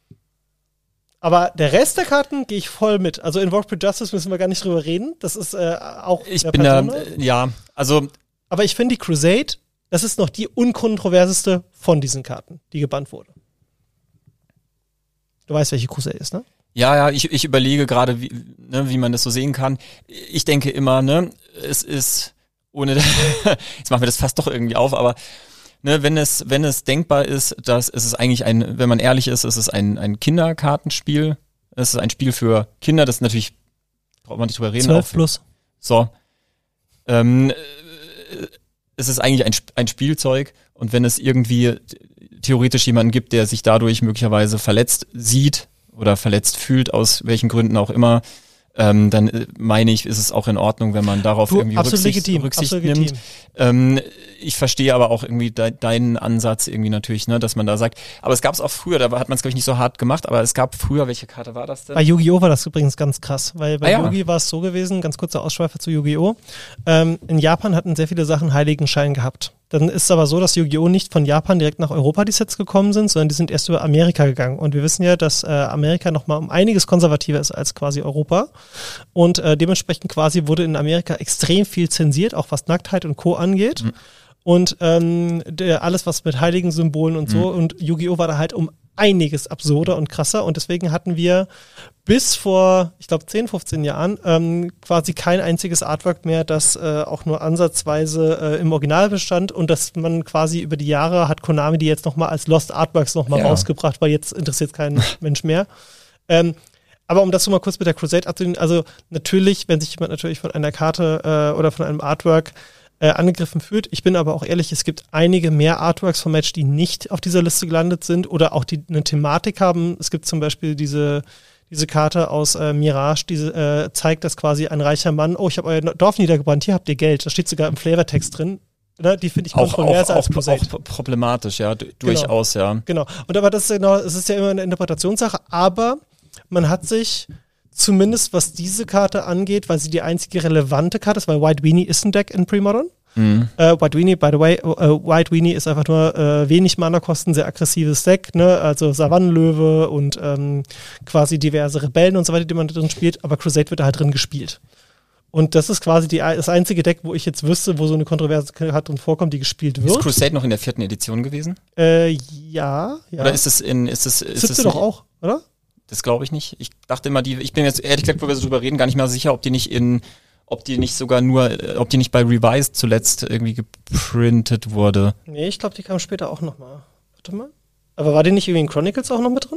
Aber der Rest der Karten gehe ich voll mit. Also in Warcraft Justice müssen wir gar nicht drüber reden. Das ist äh, auch
Ich bin da, ja, also.
Aber ich finde die Crusade, das ist noch die unkontroverseste von diesen Karten, die gebannt wurde. Du weißt, welche Crusade ist, ne?
Ja, ja, ich, ich überlege gerade, wie, ne, wie man das so sehen kann. Ich denke immer, ne, es ist ohne, jetzt machen wir das fast doch irgendwie auf, aber ne, wenn es, wenn es denkbar ist, dass es ist eigentlich ein, wenn man ehrlich ist, ist es ein, ein Kinderkartenspiel. Es ist ein Spiel für Kinder, das natürlich, braucht man nicht drüber reden.
zwölf plus.
So. Ähm, es ist eigentlich ein, ein Spielzeug und wenn es irgendwie theoretisch jemanden gibt, der sich dadurch möglicherweise verletzt sieht oder verletzt fühlt, aus welchen Gründen auch immer, ähm, dann äh, meine ich, ist es auch in Ordnung, wenn man darauf
du,
irgendwie Rücksicht,
legitim,
Rücksicht
nimmt.
Legitim. Ähm, ich verstehe aber auch irgendwie de- deinen Ansatz irgendwie natürlich, ne, dass man da sagt, aber es gab es auch früher, da hat man es glaube ich nicht so hart gemacht, aber es gab früher, welche Karte war das denn?
Bei Yu-Gi-Oh! War das übrigens ganz krass, weil bei
ah, ja.
Yu-Gi war es so gewesen, ganz kurzer Ausschweifer zu Yu-Gi-Oh! Ähm, in Japan hatten sehr viele Sachen Heiligenschein gehabt. Dann ist es aber so, dass Yu-Gi-Oh! Nicht von Japan direkt nach Europa die Sets gekommen sind, sondern die sind erst über Amerika gegangen. Und wir wissen ja, dass äh, Amerika nochmal um einiges konservativer ist als quasi Europa. Und äh, dementsprechend quasi wurde in Amerika extrem viel zensiert, auch was Nacktheit und Co. angeht. Mhm. Und ähm, der, alles, was mit heiligen Symbolen und so. Mhm. Und Yu-Gi-Oh! War da halt um einiges absurder und krasser. Und deswegen hatten wir bis vor, ich glaube, zehn, fünfzehn Jahren ähm, quasi kein einziges Artwork mehr, das äh, auch nur ansatzweise äh, im Original bestand. Und dass man quasi über die Jahre hat Konami die jetzt nochmal als Lost Artworks nochmal ja. rausgebracht, weil jetzt interessiert kein Mensch mehr. Ähm, aber um das so mal kurz mit der Crusade abzunehmen, also natürlich, wenn sich jemand natürlich von einer Karte äh, oder von einem Artwork Äh, angegriffen fühlt. Ich bin aber auch ehrlich, es gibt einige mehr Artworks vom Match, die nicht auf dieser Liste gelandet sind oder auch die eine Thematik haben. Es gibt zum Beispiel diese, diese Karte aus äh, Mirage, die äh, zeigt, dass quasi ein reicher Mann, oh, ich habe euer Dorf niedergebrannt, hier habt ihr Geld. Da steht sogar im Flavortext drin. Ne? Die finde ich kontroverser als Crusade.
Auch problematisch, ja, d- durchaus,
genau.
ja.
Genau. Und aber das ist genau, es ist ja immer eine Interpretationssache, aber man hat sich zumindest was diese Karte angeht, weil sie die einzige relevante Karte ist, weil White Weenie ist ein Deck in Pre-Modern. Mhm. Uh, White Weenie, by the way, uh, White Weenie ist einfach nur uh, wenig Mana-Kosten, sehr aggressives Deck, ne? Also Savannenlöwe und um, quasi diverse Rebellen und so weiter, die man drin spielt, aber Crusade wird da halt drin gespielt. Und das ist quasi die, das einzige Deck, wo ich jetzt wüsste, wo so eine kontroverse Karte drin vorkommt, die gespielt wird.
Ist Crusade noch in der vierten Edition gewesen?
Äh, ja, ja.
Oder ist es in, ist es, ist
Siebte doch auch, oder?
Das glaube ich nicht. Ich dachte immer, die, ich bin jetzt ehrlich gesagt, wo wir so drüber reden, gar nicht mehr sicher, ob die nicht in, ob die nicht sogar nur, ob die nicht bei Revised zuletzt irgendwie geprintet wurde.
Nee, ich glaube, die kam später auch nochmal. Warte mal. Aber war die nicht irgendwie in Chronicles auch noch mit drin?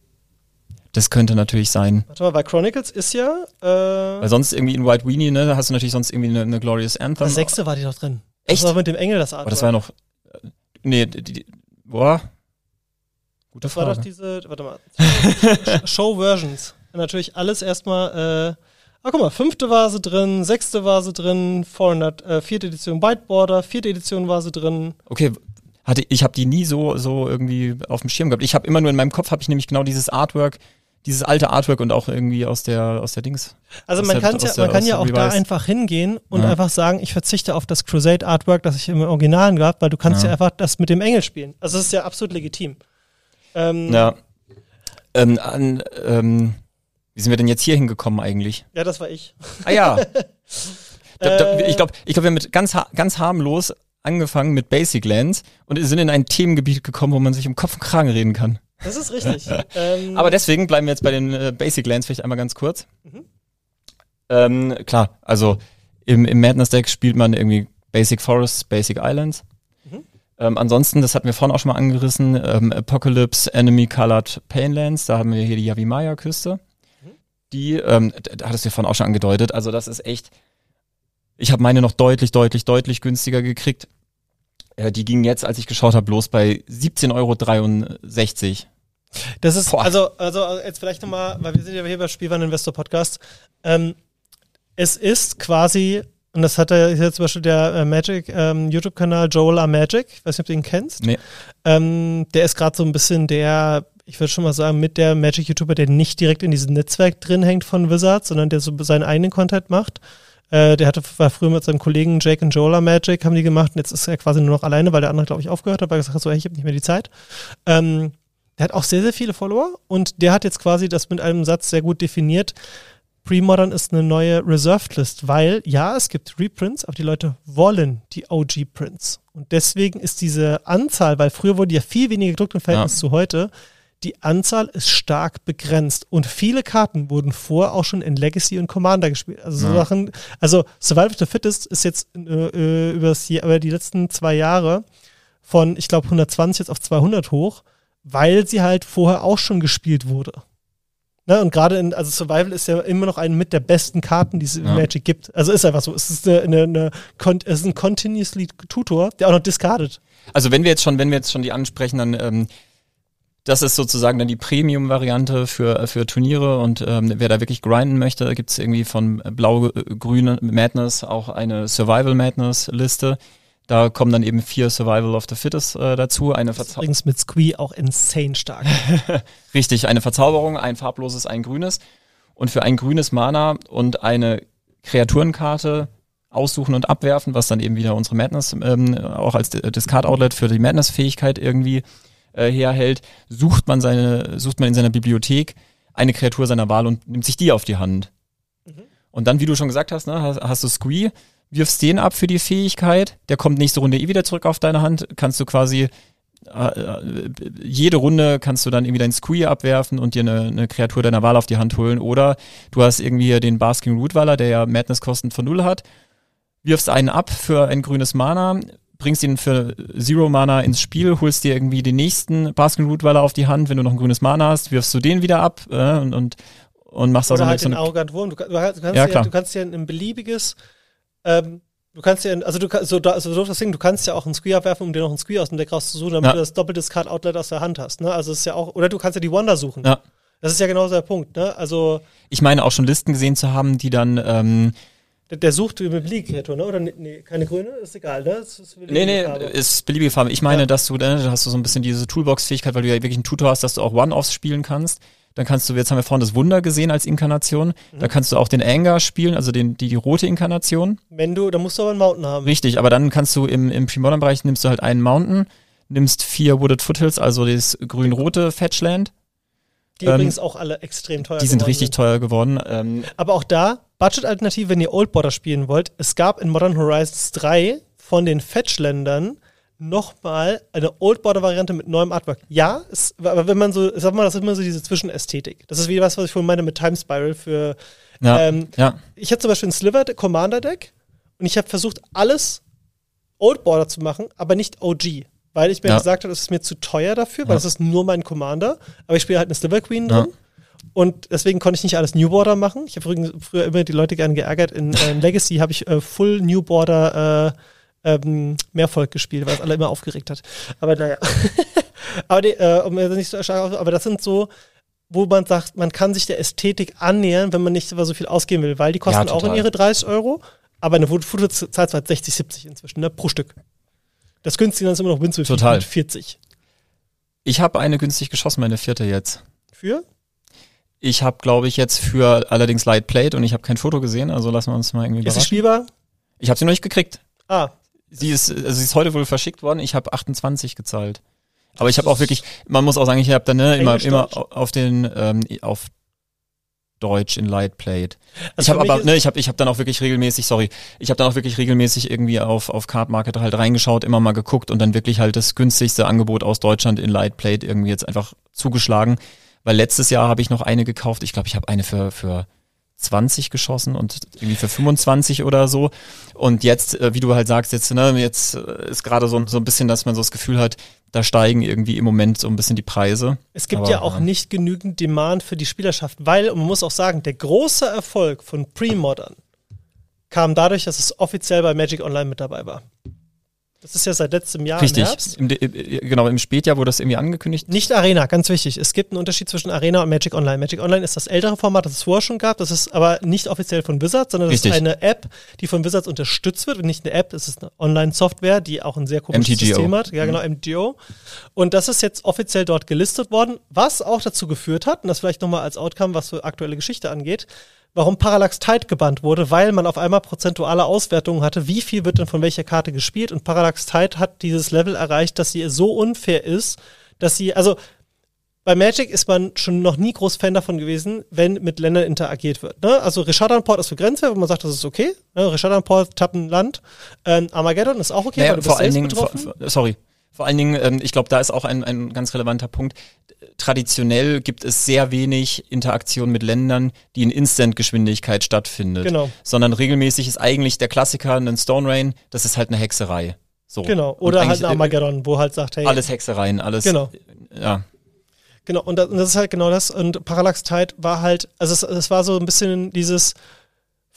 Das könnte natürlich sein.
Warte mal, weil Chronicles ist ja, äh
weil sonst irgendwie in White Weenie, ne, da hast du natürlich sonst irgendwie eine, eine Glorious Anthem.
Der sechste war die doch drin.
Echt?
Das war mit dem Engel das Artwork.
Aber das war ja noch, nee, die, die, boah. Gute
das
Frage.
war doch diese, warte mal, Show-Versions. Natürlich alles erstmal, äh, ah, guck mal, fünfte war sie drin, sechste war sie drin, vierhundert, äh, vierte Edition Whiteboarder, vierte Edition war sie drin.
Okay, hatte, ich habe die nie so, so irgendwie auf dem Schirm gehabt. Ich habe immer nur in meinem Kopf, habe ich nämlich genau dieses Artwork, dieses alte Artwork und auch irgendwie aus der, aus der Dings.
Also man,
der,
ja,
der,
man kann ja auch
Revised.
da einfach hingehen und
ja.
einfach sagen, ich verzichte auf das Crusade-Artwork, das ich im Original gab, weil du kannst ja. ja einfach das mit dem Engel spielen. Also das ist ja absolut legitim. Ähm,
ja. Ähm, an, ähm, wie sind wir denn jetzt hier hingekommen eigentlich?
Ja, das war ich.
Ah ja. da, da, ich glaube, ich glaub, wir haben mit ganz, ganz harmlos angefangen mit Basic Lands und sind in ein Themengebiet gekommen, wo man sich um Kopf und Kragen reden kann.
Das ist richtig. ähm,
Aber deswegen bleiben wir jetzt bei den äh, Basic Lands vielleicht einmal ganz kurz. Mhm. Ähm, klar, also im, im Madness-Deck spielt man irgendwie Basic Forests, Basic Islands. Mhm. Ähm, ansonsten, das hatten wir vorhin auch schon mal angerissen, ähm, Apocalypse, Enemy Colored Painlands, da haben wir hier die Yavimaya-Küste. Mhm. Die, ähm, da hattest du ja vorhin auch schon angedeutet, also das ist echt, ich habe meine noch deutlich, deutlich, deutlich günstiger gekriegt. Äh, die gingen jetzt, als ich geschaut habe, bloß bei siebzehn Euro dreiundsechzig.
Das ist, also, also jetzt vielleicht nochmal, weil wir sind ja hier bei Spielwareninvestor Podcast, ähm, es ist quasi, und das hat ja hier zum Beispiel der äh, Magic ähm, YouTube-Kanal Joel A. Magic, ich weiß nicht, ob du ihn kennst.
Nee.
Ähm, der ist gerade so ein bisschen der, ich würde schon mal sagen, mit der Magic-YouTuber, der nicht direkt in diesem Netzwerk drin hängt von Wizards, sondern der so seinen eigenen Content macht. Äh, der hatte, war früher mit seinem Kollegen Jake und Joel A. Magic, haben die gemacht, und jetzt ist er quasi nur noch alleine, weil der andere, glaube ich, aufgehört hat, weil er gesagt hat, so, hey, ich habe nicht mehr die Zeit. Ähm, der hat auch sehr, sehr viele Follower und der hat jetzt quasi das mit einem Satz sehr gut definiert. Pre-Modern ist eine neue Reserved-List, weil, ja, es gibt Reprints, aber die Leute wollen die O G-Prints. Und deswegen ist diese Anzahl, weil früher wurde ja viel weniger gedruckt im Verhältnis ja. zu heute, die Anzahl ist stark begrenzt. Und viele Karten wurden vorher auch schon in Legacy und Commander gespielt. Also so ja. Sachen, also Survival of the Fittest ist jetzt äh, über, das, über die letzten zwei Jahre von, ich glaube, hundertzwanzig jetzt auf zweihundert hoch, weil sie halt vorher auch schon gespielt wurde. Ne, und gerade in, also Survival ist ja immer noch eine mit der besten Karten, die es in ja. Magic gibt. Also ist einfach so. Es ist eine, eine, eine es ist ein Continuously Tutor, der auch noch discardet.
Also wenn wir jetzt schon, wenn wir jetzt schon die ansprechen, dann ähm, Das ist sozusagen dann die Premium-Variante für, für Turniere und ähm, wer da wirklich grinden möchte, gibt es irgendwie von Blau-Grün Madness auch eine Survival Madness-Liste. Da kommen dann eben vier Survival of the Fittest äh, dazu. Eine
das ist übrigens mit Squee auch insane stark.
Richtig, eine Verzauberung, ein farbloses, ein grünes. Und für ein grünes Mana und eine Kreaturenkarte aussuchen und abwerfen, was dann eben wieder unsere Madness ähm, auch als Discard-Outlet für die Madness-Fähigkeit irgendwie äh, herhält, sucht man seine, sucht man in seiner Bibliothek eine Kreatur seiner Wahl und nimmt sich die auf die Hand. Mhm. Und dann, wie du schon gesagt hast, ne, hast, hast du Squee, wirfst den ab für die Fähigkeit, der kommt nächste Runde eh wieder zurück auf deine Hand, kannst du quasi äh, jede Runde kannst du dann irgendwie deinen Squee abwerfen und dir eine, eine Kreatur deiner Wahl auf die Hand holen. Oder du hast irgendwie den Basking Rootweiler, der ja Madness-Kosten von null hat, wirfst einen ab für ein grünes Mana, bringst ihn für Zero Mana ins Spiel, holst dir irgendwie den nächsten Basking Rootweiler auf die Hand, wenn du noch ein grünes Mana hast, wirfst du den wieder ab äh, und, und, und machst
Oder
also
halt
so
den
eine
Arrogant Wurm. Du, du, kannst
ja,
ja,
klar.
du kannst ja ein beliebiges ähm, du kannst ja, also du kannst so, also so das Ding, du kannst ja auch einen Squee abwerfen, um dir noch einen Squee aus dem Deck rauszusuchen, damit
ja.
du das Doppel-Discard-Outlet aus der Hand hast. Ne? Also es ist ja auch, oder du kannst ja die Wonder suchen.
Ja.
Das ist ja genau der Punkt. Ne? Also
Ich meine auch schon Listen gesehen zu haben, die dann ähm,
Der, der sucht eine beliebige Kreatur, ne? Oder nee, keine grüne? Ist egal, ne? Das ist
nee, nee,
Farbe.
ist beliebige Farbe. Ich meine,
Ja.
dass du, ne, da hast du so ein bisschen diese Toolbox-Fähigkeit, weil du ja wirklich einen Tutor hast, dass du auch One-Offs spielen kannst. Dann kannst du, jetzt haben wir vorhin das Wunder gesehen als Inkarnation. Mhm. Da kannst du auch den Anger spielen, also den, die, die rote Inkarnation.
Wenn du, da musst du aber einen Mountain haben.
Richtig, aber dann kannst du im, im Pre-Modern-Bereich nimmst du halt einen Mountain, nimmst vier Wooded Foothills, also das grün-rote Fetchland.
Die
ähm,
übrigens auch alle extrem teuer
Die sind
geworden
richtig
sind.
teuer geworden. Ähm,
Aber auch da, Budget-Alternative, wenn ihr Old Border spielen wollt, es gab in Modern Horizons drei von den Fetchländern nochmal eine Old Border Variante mit neuem Artwork. Ja, es, aber wenn man so, sag mal, das ist immer so diese Zwischenästhetik. Das ist wie was, was ich vorhin meinte mit Time Spiral für,
ja,
ähm,
ja.
ich hatte zum Beispiel ein Sliver Commander Deck und ich habe versucht, alles Old Border zu machen, aber nicht O G. Weil ich mir
Ja.
gesagt habe, das ist mir zu teuer dafür, weil
Ja.
das ist nur mein Commander. Aber ich spiele halt eine Sliver Queen drin.
Ja.
Und deswegen konnte ich nicht alles New Border machen. Ich habe übrigens früher immer die Leute gerne geärgert. In äh, Legacy habe ich äh, Full New Border äh, ähm, Mehrvolk gespielt, weil es alle immer aufgeregt hat. Aber naja. aber, die, äh, um nicht so stark auf, aber das sind so, wo man sagt, man kann sich der Ästhetik annähern, wenn man nicht so viel ausgeben will, weil die kosten
Ja,
auch in
total.
ihre dreißig Euro. Aber eine Foto zahlt zwar sechzig, siebzig inzwischen, ne, pro Stück. Das günstige ist immer noch Winswill
Total.
mit vierzig.
Ich habe eine günstig geschossen, meine vierte jetzt.
Für?
Ich habe, glaube ich, jetzt für allerdings Light Plate und ich habe kein Foto gesehen, also lassen wir uns mal irgendwie
Ist sie
überraschen.
spielbar?
Ich habe sie noch nicht gekriegt.
Ah,
Sie ist, also sie ist heute wohl verschickt worden. Ich habe achtundzwanzig gezahlt. Aber ich habe auch wirklich, man muss auch sagen, ich habe dann ne, immer,
Englisch,
immer
Deutsch?
auf den, ähm, auf Deutsch in Light Plate.
Also
ich
für
habe
mich
aber,
ist-
ne, ich habe, ich habe dann auch wirklich regelmäßig, sorry, ich habe dann auch wirklich regelmäßig irgendwie auf auf Card Market halt reingeschaut, immer mal geguckt und dann wirklich halt das günstigste Angebot aus Deutschland in Light Plate irgendwie jetzt einfach zugeschlagen. Weil letztes Jahr habe ich noch eine gekauft. Ich glaube, ich habe eine für für zwanzig geschossen und irgendwie für fünfundzwanzig oder so. Und jetzt, äh, wie du halt sagst, jetzt, ne, jetzt äh, ist gerade so, so ein bisschen, dass man so das Gefühl hat, da steigen irgendwie im Moment so ein bisschen die Preise.
es gibt
Aber,
ja auch nicht genügend Demand für die Spielerschaft, weil, und man muss auch sagen, der große Erfolg von Pre-Modern kam dadurch, dass es offiziell bei Magic Online mit dabei war. Das ist ja seit letztem Jahr
Richtig,
im Herbst.
Im, De- äh, genau, im Spätjahr wurde das irgendwie angekündigt.
Nicht Arena, ganz wichtig. Es gibt einen Unterschied zwischen Arena und Magic Online. Magic Online ist das ältere Format, das es vorher schon gab. Das ist aber nicht offiziell von Wizards, sondern das
Richtig.
ist eine App, die von Wizards unterstützt wird. Und nicht eine App, es ist eine Online-Software, die auch ein sehr komisches
M T G O.
System hat. Ja, genau, M T G O. Und das ist jetzt offiziell dort gelistet worden, was auch dazu geführt hat, und das vielleicht nochmal als Outcome, was für aktuelle Geschichte angeht, warum Parallax Tide gebannt wurde, weil man auf einmal prozentuale Auswertungen hatte, wie viel wird denn von welcher Karte gespielt, und Parallax Tide hat dieses Level erreicht, dass sie so unfair ist, dass sie, also bei Magic ist man schon noch nie groß Fan davon gewesen, wenn mit Ländern interagiert wird. Ne? Also Rishadanport ist für Grenzwert, wo man sagt, das ist okay. Ne? Rishadanport, Tappenland. Ähm, Armageddon ist auch okay,
Naja,
weil du bist
vor allen
selbst
Dingen, vor,
betroffen.
vor- sorry, vor allen Dingen, ähm, ich glaube, da ist auch ein, ein ganz relevanter Punkt. Traditionell gibt es sehr wenig Interaktion mit Ländern, die in Instant-Geschwindigkeit stattfindet.
Genau.
Sondern regelmäßig ist eigentlich der Klassiker ein Stone Rain, das ist halt eine Hexerei. So.
Genau.
Und
Oder halt
eigentlich,
ein Armageddon, wo halt sagt, hey,
äh, Alles Hexereien, alles.
Genau.
Ja.
Genau, und das, und das ist halt genau das. Und Parallax Tide war halt, also es, es war so ein bisschen dieses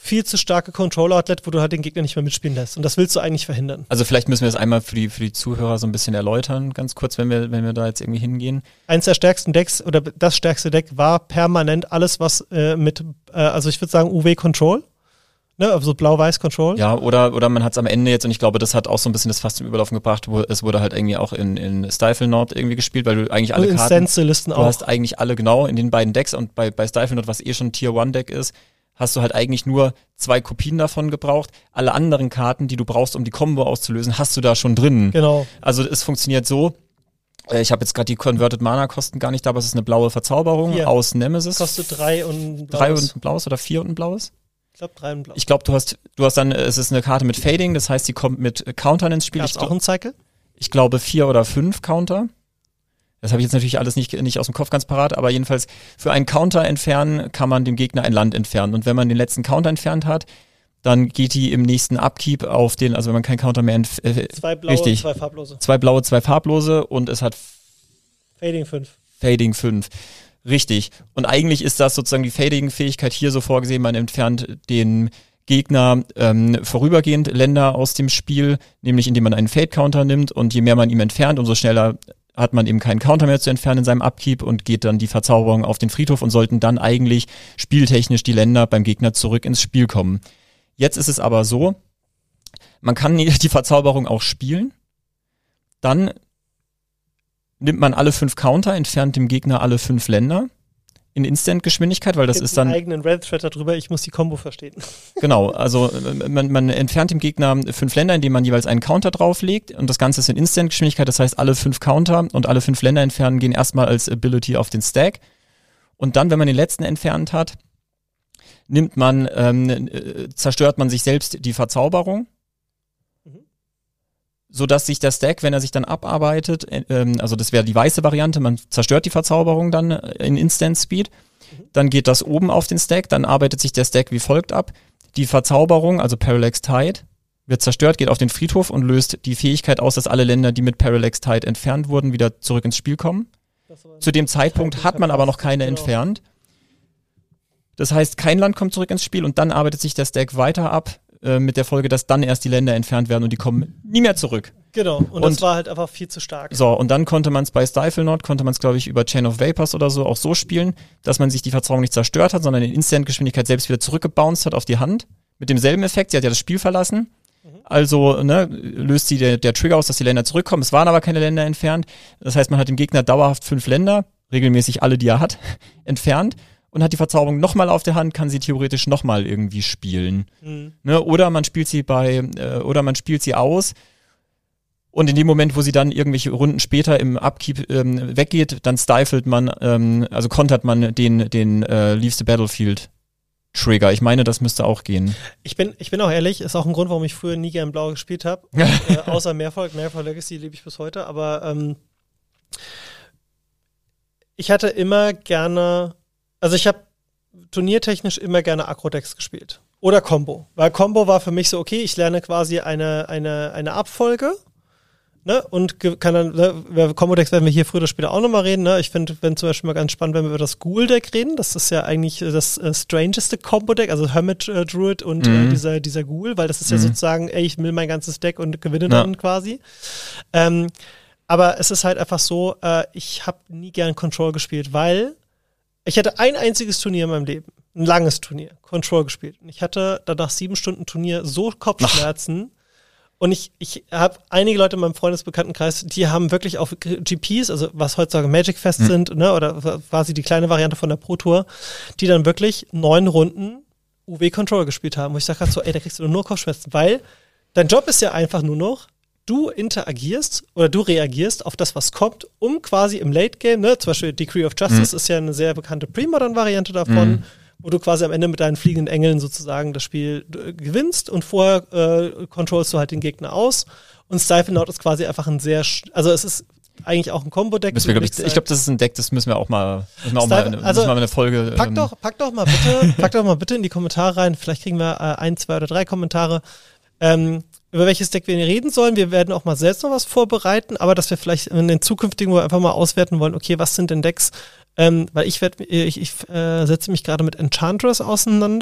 viel zu starke Control-Outlet, wo du halt den Gegner nicht mehr mitspielen lässt. Und das willst du eigentlich verhindern.
Also vielleicht müssen wir das einmal für die, für die Zuhörer so ein bisschen erläutern, ganz kurz, wenn wir, wenn wir da jetzt irgendwie hingehen.
Eins der stärksten Decks oder das stärkste Deck war permanent alles, was äh, mit, äh, also ich würde sagen U W-Control, ne, also Blau-Weiß-Control.
Ja, oder, oder man hat es am Ende jetzt, und ich glaube, das hat auch so ein bisschen das fast zum Überlaufen gebracht, wo es wurde halt irgendwie auch in, in Stifle Nord irgendwie gespielt, weil du eigentlich alle
und
Karten,
Listen
du
auch.
hast eigentlich alle genau in den beiden Decks und bei, bei Stifle Nord, was eh schon Tier One Deck ist, hast du halt eigentlich nur zwei Kopien davon gebraucht. Alle anderen Karten, die du brauchst, um die Combo auszulösen, hast du da schon drin.
Genau.
Also es funktioniert so, äh, ich habe jetzt gerade die Converted Mana Kosten gar nicht da, aber es ist eine blaue Verzauberung
Vier.
aus Nemesis.
Kostet drei und ein blaues.
Drei und ein blaues oder vier und ein blaues?
Ich glaube drei und ein blaues.
Ich glaube, du hast, du hast dann, es ist eine Karte mit Fading, das heißt, die kommt mit Countern ins Spiel.
Gab's
Ich,
auch ein Cycle?
ich glaube vier oder fünf Counter. Das habe ich jetzt natürlich alles nicht, nicht aus dem Kopf ganz parat, aber jedenfalls für einen Counter entfernen kann man dem Gegner ein Land entfernen. Und wenn man den letzten Counter entfernt hat, dann geht die im nächsten Upkeep auf den, also wenn man keinen Counter mehr entfernt. Äh,
zwei blaue,
richtig,
zwei farblose.
Zwei blaue, zwei farblose und es hat
Fading fünf.
Fading fünf. Richtig. Und eigentlich ist das sozusagen die Fading-Fähigkeit hier so vorgesehen, man entfernt den Gegner ähm, vorübergehend Länder aus dem Spiel, nämlich indem man einen Fade-Counter nimmt und je mehr man ihm entfernt, umso schneller hat man eben keinen Counter mehr zu entfernen in seinem Upkeep und geht dann die Verzauberung auf den Friedhof und sollten dann eigentlich spieltechnisch die Länder beim Gegner zurück ins Spiel kommen. Jetzt ist es aber so, man kann die Verzauberung auch spielen, dann nimmt man alle fünf Counter, entfernt dem Gegner alle fünf Länder in Instant-Geschwindigkeit, weil das
Gibt
ist dann...
einen eigenen Reddit-Thread darüber, ich muss die Combo verstehen.
Genau, also man, man entfernt dem Gegner fünf Länder, indem man jeweils einen Counter drauflegt und das Ganze ist in Instant-Geschwindigkeit, das heißt alle fünf Counter und alle fünf Länder entfernen gehen erstmal als Ability auf den Stack und dann, wenn man den letzten entfernt hat, nimmt man, ähm, zerstört man sich selbst die Verzauberung, sodass sich der Stack, wenn er sich dann abarbeitet, ähm, also das wäre die weiße Variante, man zerstört die Verzauberung dann in Instant Speed, dann geht das oben auf den Stack, dann arbeitet sich der Stack wie folgt ab. Die Verzauberung, also Parallax Tide, wird zerstört, geht auf den Friedhof und löst die Fähigkeit aus, dass alle Länder, die mit Parallax Tide entfernt wurden, wieder zurück ins Spiel kommen. Zu dem Zeitpunkt hat man aber noch keine entfernt. Das heißt, kein Land kommt zurück ins Spiel und dann arbeitet sich der Stack weiter ab, mit der Folge, dass dann erst die Länder entfernt werden und die kommen nie mehr zurück.
Genau, und, und das war halt einfach viel zu stark.
So, und dann konnte man es bei Stifle Nord, konnte man es, glaube ich, über Chain of Vapors oder so auch so spielen, dass man sich die Verzauberung nicht zerstört hat, sondern in Instant-Geschwindigkeit selbst wieder zurückgebounced hat auf die Hand. Mit demselben Effekt, sie hat ja das Spiel verlassen. Mhm. Also ne, löst sie der, der Trigger aus, dass die Länder zurückkommen. Es waren aber keine Länder entfernt. Das heißt, man hat dem Gegner dauerhaft fünf Länder, regelmäßig alle, die er hat, entfernt. Und hat die Verzauberung nochmal auf der Hand, kann sie theoretisch nochmal irgendwie spielen. Mhm. Ne, oder man spielt sie bei, äh, oder man spielt sie aus und in dem Moment, wo sie dann irgendwelche Runden später im Upkeep ähm, weggeht, dann stifelt man, ähm, also kontert man den, den äh, Leave the Battlefield Trigger. Ich meine, das müsste auch gehen.
Ich bin, ich bin auch ehrlich, ist auch ein Grund, warum ich früher nie gern Blau gespielt habe. äh, außer Mehrfolg, Mehrfolg Legacy liebe ich bis heute, aber ähm, ich hatte immer gerne Also ich habe turniertechnisch immer gerne Agro-Decks gespielt. Oder Combo. Weil Combo war für mich so, okay, ich lerne quasi eine, eine, eine Abfolge, ne, und kann dann, ne, Combo-Decks werden wir hier früher oder später auch nochmal reden, ne. Ich finde, wenn zum Beispiel mal ganz spannend, wenn wir über das Ghoul-Deck reden, das ist ja eigentlich das äh, strangeste Combo-Deck, also Hermit äh, Druid und mhm. äh, dieser, dieser Ghoul, weil das ist mhm. ja sozusagen, ey, ich will mein ganzes Deck und gewinne ja. dann quasi. Ähm, aber es ist halt einfach so, äh, ich habe nie gern Control gespielt, weil ich hatte ein einziges Turnier in meinem Leben, ein langes Turnier, Control gespielt. Und ich hatte danach sieben Stunden Turnier so Kopfschmerzen. Ach. Und ich, ich habe einige Leute in meinem Freundesbekanntenkreis, die haben wirklich auf G Ps, also was heutzutage Magic Fest mhm. sind, ne, oder quasi die kleine Variante von der Pro Tour, die dann wirklich neun Runden U W Control gespielt haben. Wo ich sage so, ey, da kriegst du nur Kopfschmerzen, weil dein Job ist ja einfach nur noch, du interagierst oder du reagierst auf das, was kommt, um quasi im Late Game, ne, zum Beispiel Decree of Justice mhm. ist ja eine sehr bekannte Pre-Modern-Variante davon, mhm. wo du quasi am Ende mit deinen fliegenden Engeln sozusagen das Spiel äh, gewinnst und vorher äh, controlst du halt den Gegner aus. Und Stifle Nord ist quasi einfach ein sehr, also es ist eigentlich auch ein Combo-Deck.
Ich glaube, glaub, das ist ein Deck, das müssen wir auch mal, müssen wir auch Stifle, mal, eine,
also,
müssen wir mal eine Folge.
Pack
ähm,
doch, pack doch mal bitte, pack doch mal bitte in die Kommentare rein. Vielleicht kriegen wir äh, ein, zwei oder drei Kommentare. Ähm, über welches Deck wir reden sollen. Wir werden auch mal selbst noch was vorbereiten, aber dass wir vielleicht in den zukünftigen, wo wir einfach mal auswerten wollen, okay, was sind denn Decks? Ähm, weil ich werde, ich, ich äh, setze mich gerade mit Enchantress auseinander.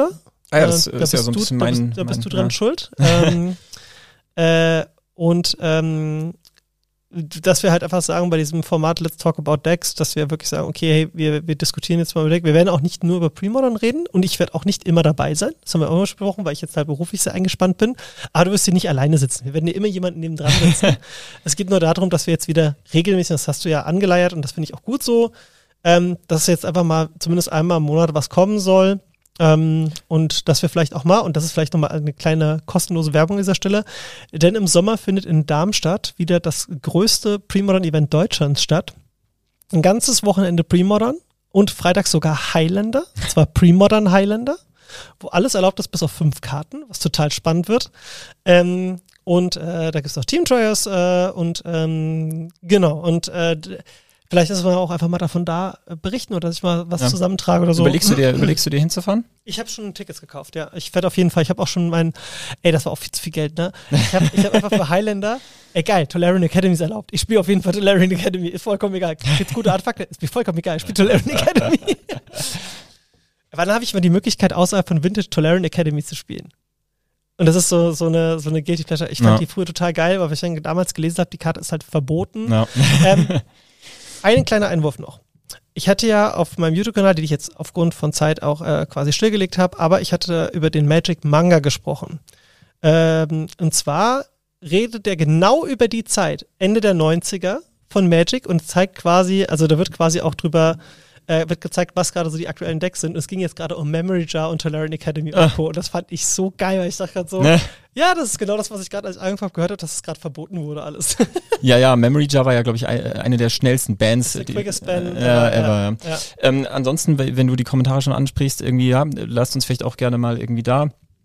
Ah ja, das
äh,
ist
da
ja so ein
du,
bisschen
da
mein...
bist, da bist
mein,
du dran
ja.
schuld. ähm, äh, und ähm, dass wir halt einfach sagen, bei diesem Format Let's Talk About Decks, dass wir wirklich sagen, okay, hey, wir, wir diskutieren jetzt mal über Deck. Wir werden auch nicht nur über Premodern reden und ich werde auch nicht immer dabei sein. Das haben wir auch mal besprochen, weil ich jetzt halt beruflich sehr eingespannt bin. Aber du wirst hier nicht alleine sitzen. Wir werden hier immer jemanden neben dran sitzen. Es geht nur darum, dass wir jetzt wieder regelmäßig, das hast du ja angeleiert und das finde ich auch gut so, ähm, dass jetzt einfach mal zumindest einmal im Monat was kommen soll. Ähm, und dass wir vielleicht auch mal, und das ist vielleicht nochmal eine kleine kostenlose Werbung an dieser Stelle, denn im Sommer findet in Darmstadt wieder das größte Premodern-Event Deutschlands statt. Ein ganzes Wochenende Premodern und freitags sogar Highlander, und zwar Premodern Highlander, wo alles erlaubt ist bis auf fünf Karten, was total spannend wird. Ähm, und äh, da gibt es auch Team-Trials äh, und ähm, genau, und äh, vielleicht ist man auch einfach mal davon da berichten oder dass ich mal was
ja.
zusammentrage oder so.
Überlegst du dir, überlegst du dir hinzufahren?
Ich habe schon Tickets gekauft, ja. Ich werde auf jeden Fall, ich habe auch schon mein, ey, das war auch viel zu viel Geld, ne? Ich habe ich hab einfach für Highlander, ey geil, Tolarian Academy ist erlaubt. Ich spiele auf jeden Fall Tolarian Academy, ist vollkommen egal. Gibt's gute Artefakte, ist mir vollkommen egal, ich spiele Tolarian Academy. Aber dann habe ich mal die Möglichkeit, außerhalb von Vintage Tolarian Academy zu spielen. Und das ist so, so eine, so eine Guilty Pleasure. Ich fand
ja.
die früher total geil, weil ich dann damals gelesen habe, die Karte ist halt verboten.
Ja.
Ähm, Ein kleiner Einwurf noch. Ich hatte ja auf meinem YouTube-Kanal, den ich jetzt aufgrund von Zeit auch äh, quasi stillgelegt habe, aber ich hatte über den Magic Manga gesprochen. Ähm, und zwar redet der genau über die Zeit, Ende der neunziger von Magic und zeigt quasi, also da wird quasi auch drüber, äh, wird gezeigt, was gerade so die aktuellen Decks sind. Und es ging jetzt gerade um Memory Jar und Tolarian Academy und Co. Und das fand ich so geil, weil ich dachte gerade so,
Ne?
ja, das ist genau das, was ich gerade als ich angefangen habe gehört habe, dass es gerade verboten wurde alles.
Ja, ja, Memory Jar war ja, glaube ich, eine der schnellsten Bands.
The
die,
quickest band
äh, ever,
ever,
ja.
ja.
Ähm, ansonsten, wenn du die Kommentare schon ansprichst, irgendwie, ja, lasst uns vielleicht auch gerne mal irgendwie da.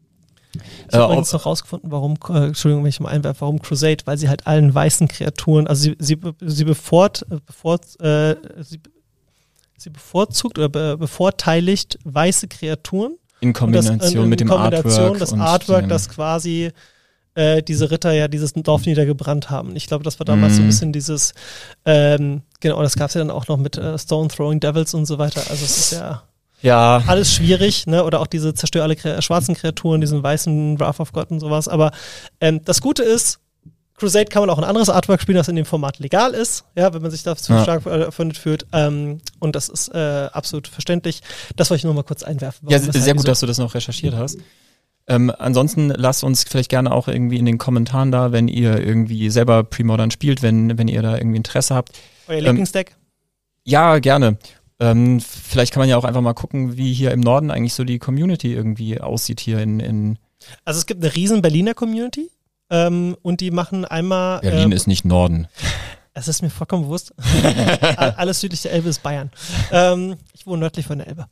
Ich habe
Äh,
übrigens noch rausgefunden, warum, äh, Entschuldigung, wenn ich mal einwerfe, warum Crusade, weil sie halt allen weißen Kreaturen, also sie, sie, sie, bevort, bevor, äh, sie, sie bevorzugt oder be, bevorteiligt weiße Kreaturen.
in Kombination
das, in,
mit dem
in Kombination
Artwork.
das
und
Artwork,
dem,
das quasi äh, diese Ritter ja dieses Dorf niedergebrannt haben. Ich glaube, das war damals mm. so ein bisschen dieses, ähm, genau, das gab es ja dann auch noch mit äh, Stone Throwing Devils und so weiter. Also es ist ja
ja.
alles schwierig, ne? Oder auch diese zerstör alle Kre- schwarzen Kreaturen, diesen weißen Wrath of God und sowas. Aber ähm, das Gute ist, Crusade kann man auch ein anderes Artwork spielen, das in dem Format legal ist, ja, wenn man sich dazu
ja.
stark erfindet fühlt. Ähm, und das ist äh, absolut verständlich. Das wollte ich nur mal kurz einwerfen.
Ja,
warum,
sehr
weshalb,
gut,
wieso.
dass du das noch recherchiert hast. Ähm, ansonsten lasst uns vielleicht gerne auch irgendwie in den Kommentaren da, wenn ihr irgendwie selber Premodern spielt, wenn, wenn ihr da irgendwie Interesse habt.
Euer Lieblingsdeck?
Ähm, ja, gerne. Ähm, vielleicht kann man ja auch einfach mal gucken, wie hier im Norden eigentlich so die Community irgendwie aussieht hier in, in
Also es gibt eine riesen Berliner Community ähm, und die machen einmal
Berlin
äh,
ist nicht Norden.
Es ist mir vollkommen bewusst. Alles südlich der Elbe ist Bayern. Ähm, ich wohne nördlich von der Elbe.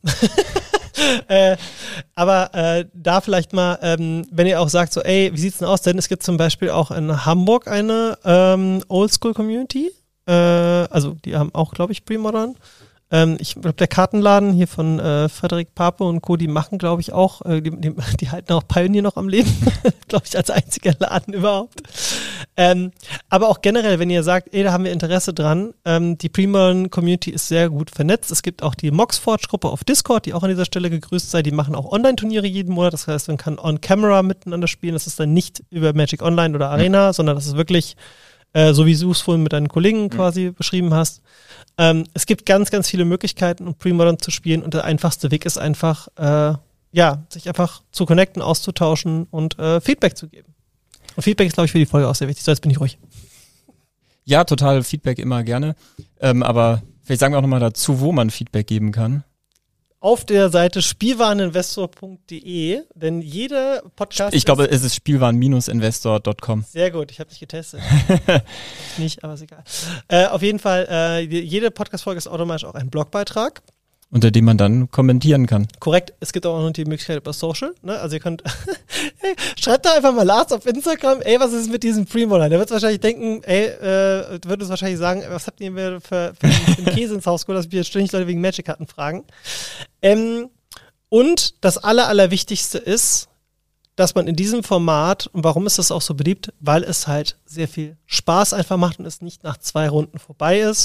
äh, aber äh, da vielleicht mal, ähm, wenn ihr auch sagt, so, ey, wie sieht's denn aus? Denn es gibt zum Beispiel auch in Hamburg eine ähm, Oldschool-Community. Äh, also die haben auch, glaube ich, Premodern. Ähm, ich glaube, der Kartenladen hier von äh, Frederik Pape und Co., die machen, glaube ich, auch, äh, die, die, die halten auch Pioneer noch am Leben. Glaube ich, als einziger Laden überhaupt. Ähm, aber auch generell, wenn ihr sagt, ey, da haben wir Interesse dran, ähm, die Premodern-Community ist sehr gut vernetzt. Es gibt auch die Moxforge-Gruppe auf Discord, die auch an dieser Stelle gegrüßt sei. Die machen auch Online-Turniere jeden Monat. Das heißt, man kann on-camera miteinander spielen. Das ist dann nicht über Magic Online oder Arena, mhm. sondern das ist wirklich äh, so wie du es vorhin mit deinen Kollegen mhm. quasi beschrieben hast. Ähm, es gibt ganz, ganz viele Möglichkeiten, um Premodern zu spielen und der einfachste Weg ist einfach, äh, ja, sich einfach zu connecten, auszutauschen und äh, Feedback zu geben. Und Feedback ist, glaube ich, für die Folge auch sehr wichtig. So, jetzt bin ich ruhig.
Ja, total Feedback immer gerne. Ähm, aber vielleicht sagen wir auch nochmal dazu, wo man Feedback geben kann. Auf
der Seite spielwareninvestor punkt de, denn jeder Podcast
Ich glaube, es ist spielwaren Bindestrich investor punkt com.
Sehr gut, ich habe dich getestet. Nicht, aber ist egal. Äh, auf jeden Fall, äh, jede Podcast-Folge ist automatisch auch ein Blogbeitrag.
Unter dem man dann kommentieren kann.
Korrekt, es gibt auch noch die Möglichkeit über Social, ne? Also ihr könnt, hey, schreibt da einfach mal Lars auf Instagram, ey, was ist mit diesem Premodern? Der wird wahrscheinlich denken, ey, äh, wird uns wahrscheinlich sagen, was habt ihr mir für, für, für einen Käse ins Haus geholt, dass wir ständig Leute wegen Magic-Karten fragen. Ähm, und das Aller, Allerwichtigste ist, dass man in diesem Format, und warum ist das auch so beliebt? Weil es halt sehr viel Spaß einfach macht und es nicht nach zwei Runden vorbei ist.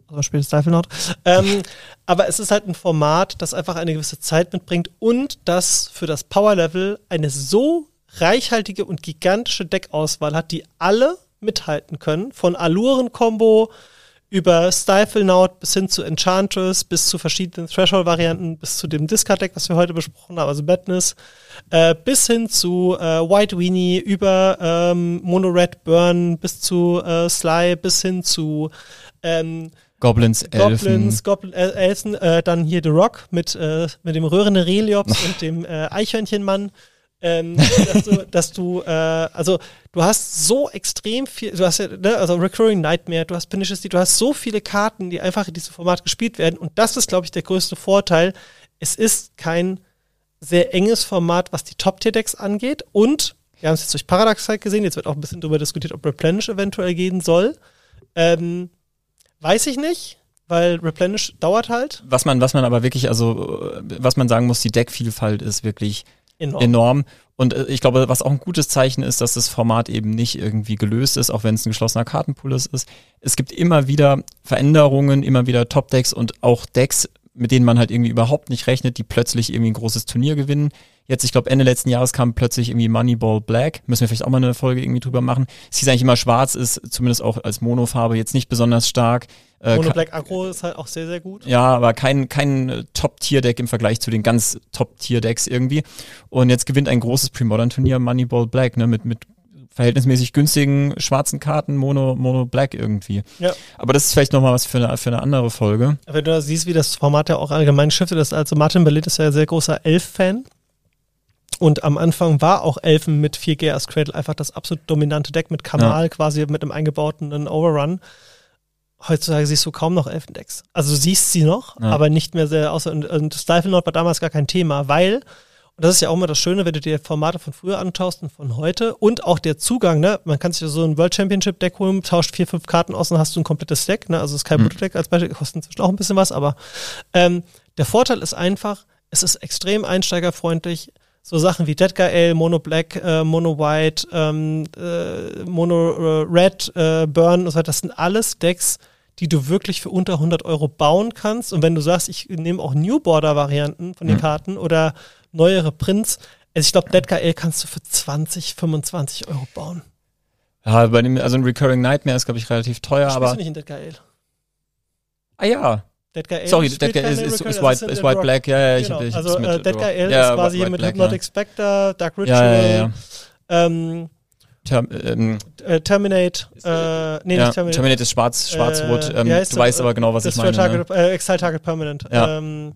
Also später Stifle Note. Ähm, aber es ist halt ein Format, das einfach eine gewisse Zeit mitbringt und das für das Power-Level eine so reichhaltige und gigantische Deckauswahl hat, die alle mithalten können. Von Alluren-Kombo über Stifle Note bis hin zu Enchantress, bis zu verschiedenen Threshold-Varianten, bis zu dem Discard-Deck, was wir heute besprochen haben, also Madness, äh, bis hin zu äh, White Weenie, über ähm, Mono-Red Burn, bis zu äh, Sly, bis hin zu ähm,
Goblins, Elfen.
Goblins, Goblin, äh, Elfen, äh, dann hier The Rock mit, äh, mit dem Röhrende Reliops und dem äh, Eichhörnchenmann. Ähm, dass du, dass du äh, also du hast so extrem viel, du hast ja, ne, also Recurring Nightmare, du hast Pernicious Deed, du hast so viele Karten, die einfach in diesem Format gespielt werden und das ist, glaube ich, der größte Vorteil. Es ist kein sehr enges Format, was die Top-Tier-Decks angeht und wir haben es jetzt durch Paradox halt gesehen, jetzt wird auch ein bisschen darüber diskutiert, ob Replenish eventuell gehen soll. Ähm, weiß ich nicht, weil Replenish dauert halt.
Was man, was man aber wirklich, also was man sagen muss, die Deckvielfalt ist wirklich Enorm. enorm. Und äh, ich glaube, was auch ein gutes Zeichen ist, dass das Format eben nicht irgendwie gelöst ist, auch wenn es ein geschlossener Kartenpool ist. Es gibt immer wieder Veränderungen, immer wieder Top-Decks und auch Decks, mit denen man halt irgendwie überhaupt nicht rechnet, die plötzlich irgendwie ein großes Turnier gewinnen. Jetzt, ich glaube, Ende letzten Jahres kam plötzlich irgendwie Moneyball Black. Müssen wir vielleicht auch mal eine Folge irgendwie drüber machen. Es hieß eigentlich immer, schwarz ist zumindest auch als Monofarbe jetzt nicht besonders stark.
Äh, Mono Black Aggro ist halt auch sehr, sehr gut.
Ja, aber kein, kein Top-Tier-Deck im Vergleich zu den ganz Top-Tier-Decks irgendwie. Und jetzt gewinnt ein großes Pre-Modern-Turnier Moneyball Black, ne, mit, mit verhältnismäßig günstigen schwarzen Karten, Mono, Mono Black irgendwie.
Ja.
Aber das ist vielleicht nochmal was für eine, für eine andere Folge.
Wenn du siehst, wie das Format ja auch allgemein shiftet, ist, also Martin Berlitt ist ja ein sehr großer Elf-Fan. Und am Anfang war auch Elfen mit vier G als Cradle einfach das absolut dominante Deck mit Kamal, ja. quasi mit einem eingebauten Overrun. Heutzutage siehst du kaum noch Elfendecks. Also du siehst sie noch, ja. aber nicht mehr sehr außer. Und, und Stifle Note war damals gar kein Thema, weil, und das ist ja auch immer das Schöne, wenn du dir Formate von früher anschaust und von heute und auch der Zugang, ne, man kann sich ja so ein World Championship Deck holen, tauscht vier, fünf Karten aus und hast du ein komplettes Deck, ne, also es ist kein mhm. Deck als Beispiel, kostet inzwischen auch ein bisschen was, aber ähm, der Vorteil ist einfach, es ist extrem einsteigerfreundlich. So Sachen wie Dead Guy Ale, Mono Black, äh, Mono White, ähm, äh, Mono äh, Red, äh, Burn und so weiter, das sind alles Decks, die du wirklich für unter hundert Euro bauen kannst. Und wenn du sagst, ich nehme auch New Border-Varianten von den mhm. Karten oder neuere Prints, also ich glaube, Dead Guy Ale kannst du für zwanzig, fünfundzwanzig Euro bauen.
Ja, bei dem, also ein Recurring Nightmare ist, glaube ich, relativ teuer,
Spielst
aber...
du nicht in Dead Guy Ale?
Ah ja.
Dead Guy Ale
Sorry, Dead Guy Ale ist, ist, ist, White, ist White Black, ja, ja, ich
genau.
hab, ich
Also äh, Dead Guy Ale
ja,
ist quasi hier mit
Black,
Hypnotic
ja.
Spectre, Dark Ritual,
ja, ja, ja.
Ähm,
Term, ähm,
äh, Terminate, äh, nee,
ja,
nicht Terminate.
Terminate ist schwarz, schwarz-rot,
äh,
ähm,
du
das, weißt aber genau, was ich meine.
Target,
Ne?
äh, Exile Target Permanent.
Ja.
Ähm,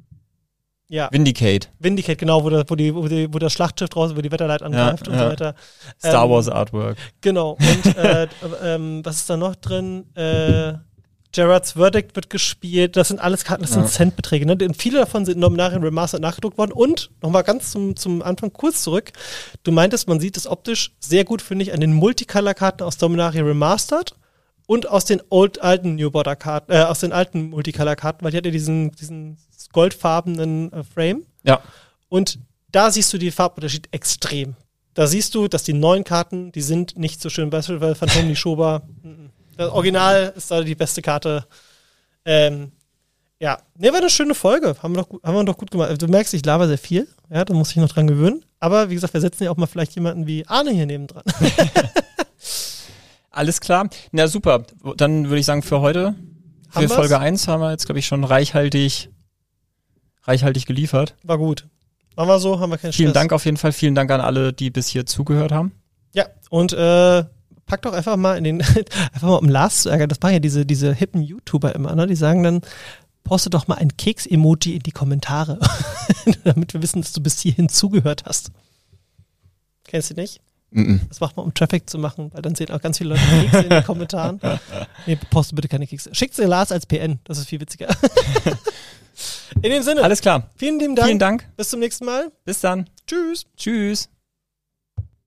ja.
Vindicate.
Vindicate, genau, wo, der, wo, die, wo, die, wo das Schlachtschiff draußen, wo die Wetterlight angreift
ja,
und
ja.
so weiter.
Star
ähm,
Wars Artwork.
Genau. Und äh, ähm, was ist da noch drin? Äh, Gerard's Verdict wird gespielt. Das sind alles Karten, das sind ja. Centbeträge. Ne? Und viele davon sind Nominarien Remastered nachgedruckt worden. Und nochmal ganz zum, zum Anfang kurz zurück. Du meintest, man sieht es optisch sehr gut, finde ich, an den Multicolor-Karten aus Dominaria Remastered und aus den old, alten New Border-Karten, äh, aus den alten Multicolor-Karten, weil die hat ja diesen, diesen goldfarbenen äh, Frame.
Ja.
Und da siehst du den Farbunterschied extrem. Da siehst du, dass die neuen Karten, die sind nicht so schön, weil Phantom Nishoba, das Original ist da die beste Karte. Ähm, ja, ne, war eine schöne Folge. Haben wir, doch gut, haben wir doch gut gemacht. Du merkst, ich laber sehr viel. Ja, da muss ich noch dran gewöhnen. Aber wie gesagt, wir setzen ja auch mal vielleicht jemanden wie Arne hier nebendran.
Alles klar. Na super. Dann würde ich sagen, für heute, für
haben
Folge
wir's?
eins haben wir jetzt, glaube ich, schon reichhaltig, reichhaltig geliefert.
War gut. Machen wir so, haben wir keinen Stress.
Vielen Dank auf jeden Fall. Vielen Dank an alle, die bis hier zugehört haben.
Ja, und äh, pack doch einfach mal in den, einfach mal um Lars zu ärgern, das machen ja diese, diese hippen YouTuber immer, ne? Die sagen dann, poste doch mal ein Keks-Emoji in die Kommentare, damit wir wissen, dass du bis hierhin zugehört hast. Kennst du nicht?
Mm-mm.
Das macht man, um Traffic zu machen, weil dann sehen auch ganz viele Leute Kekse in den Kommentaren. Nee, poste bitte keine Kekse. Schickt sie Lars als P N, das ist viel witziger. In dem Sinne.
Alles klar.
Vielen lieben Dank.
Vielen Dank.
Bis zum nächsten Mal.
Bis dann.
Tschüss.
Tschüss.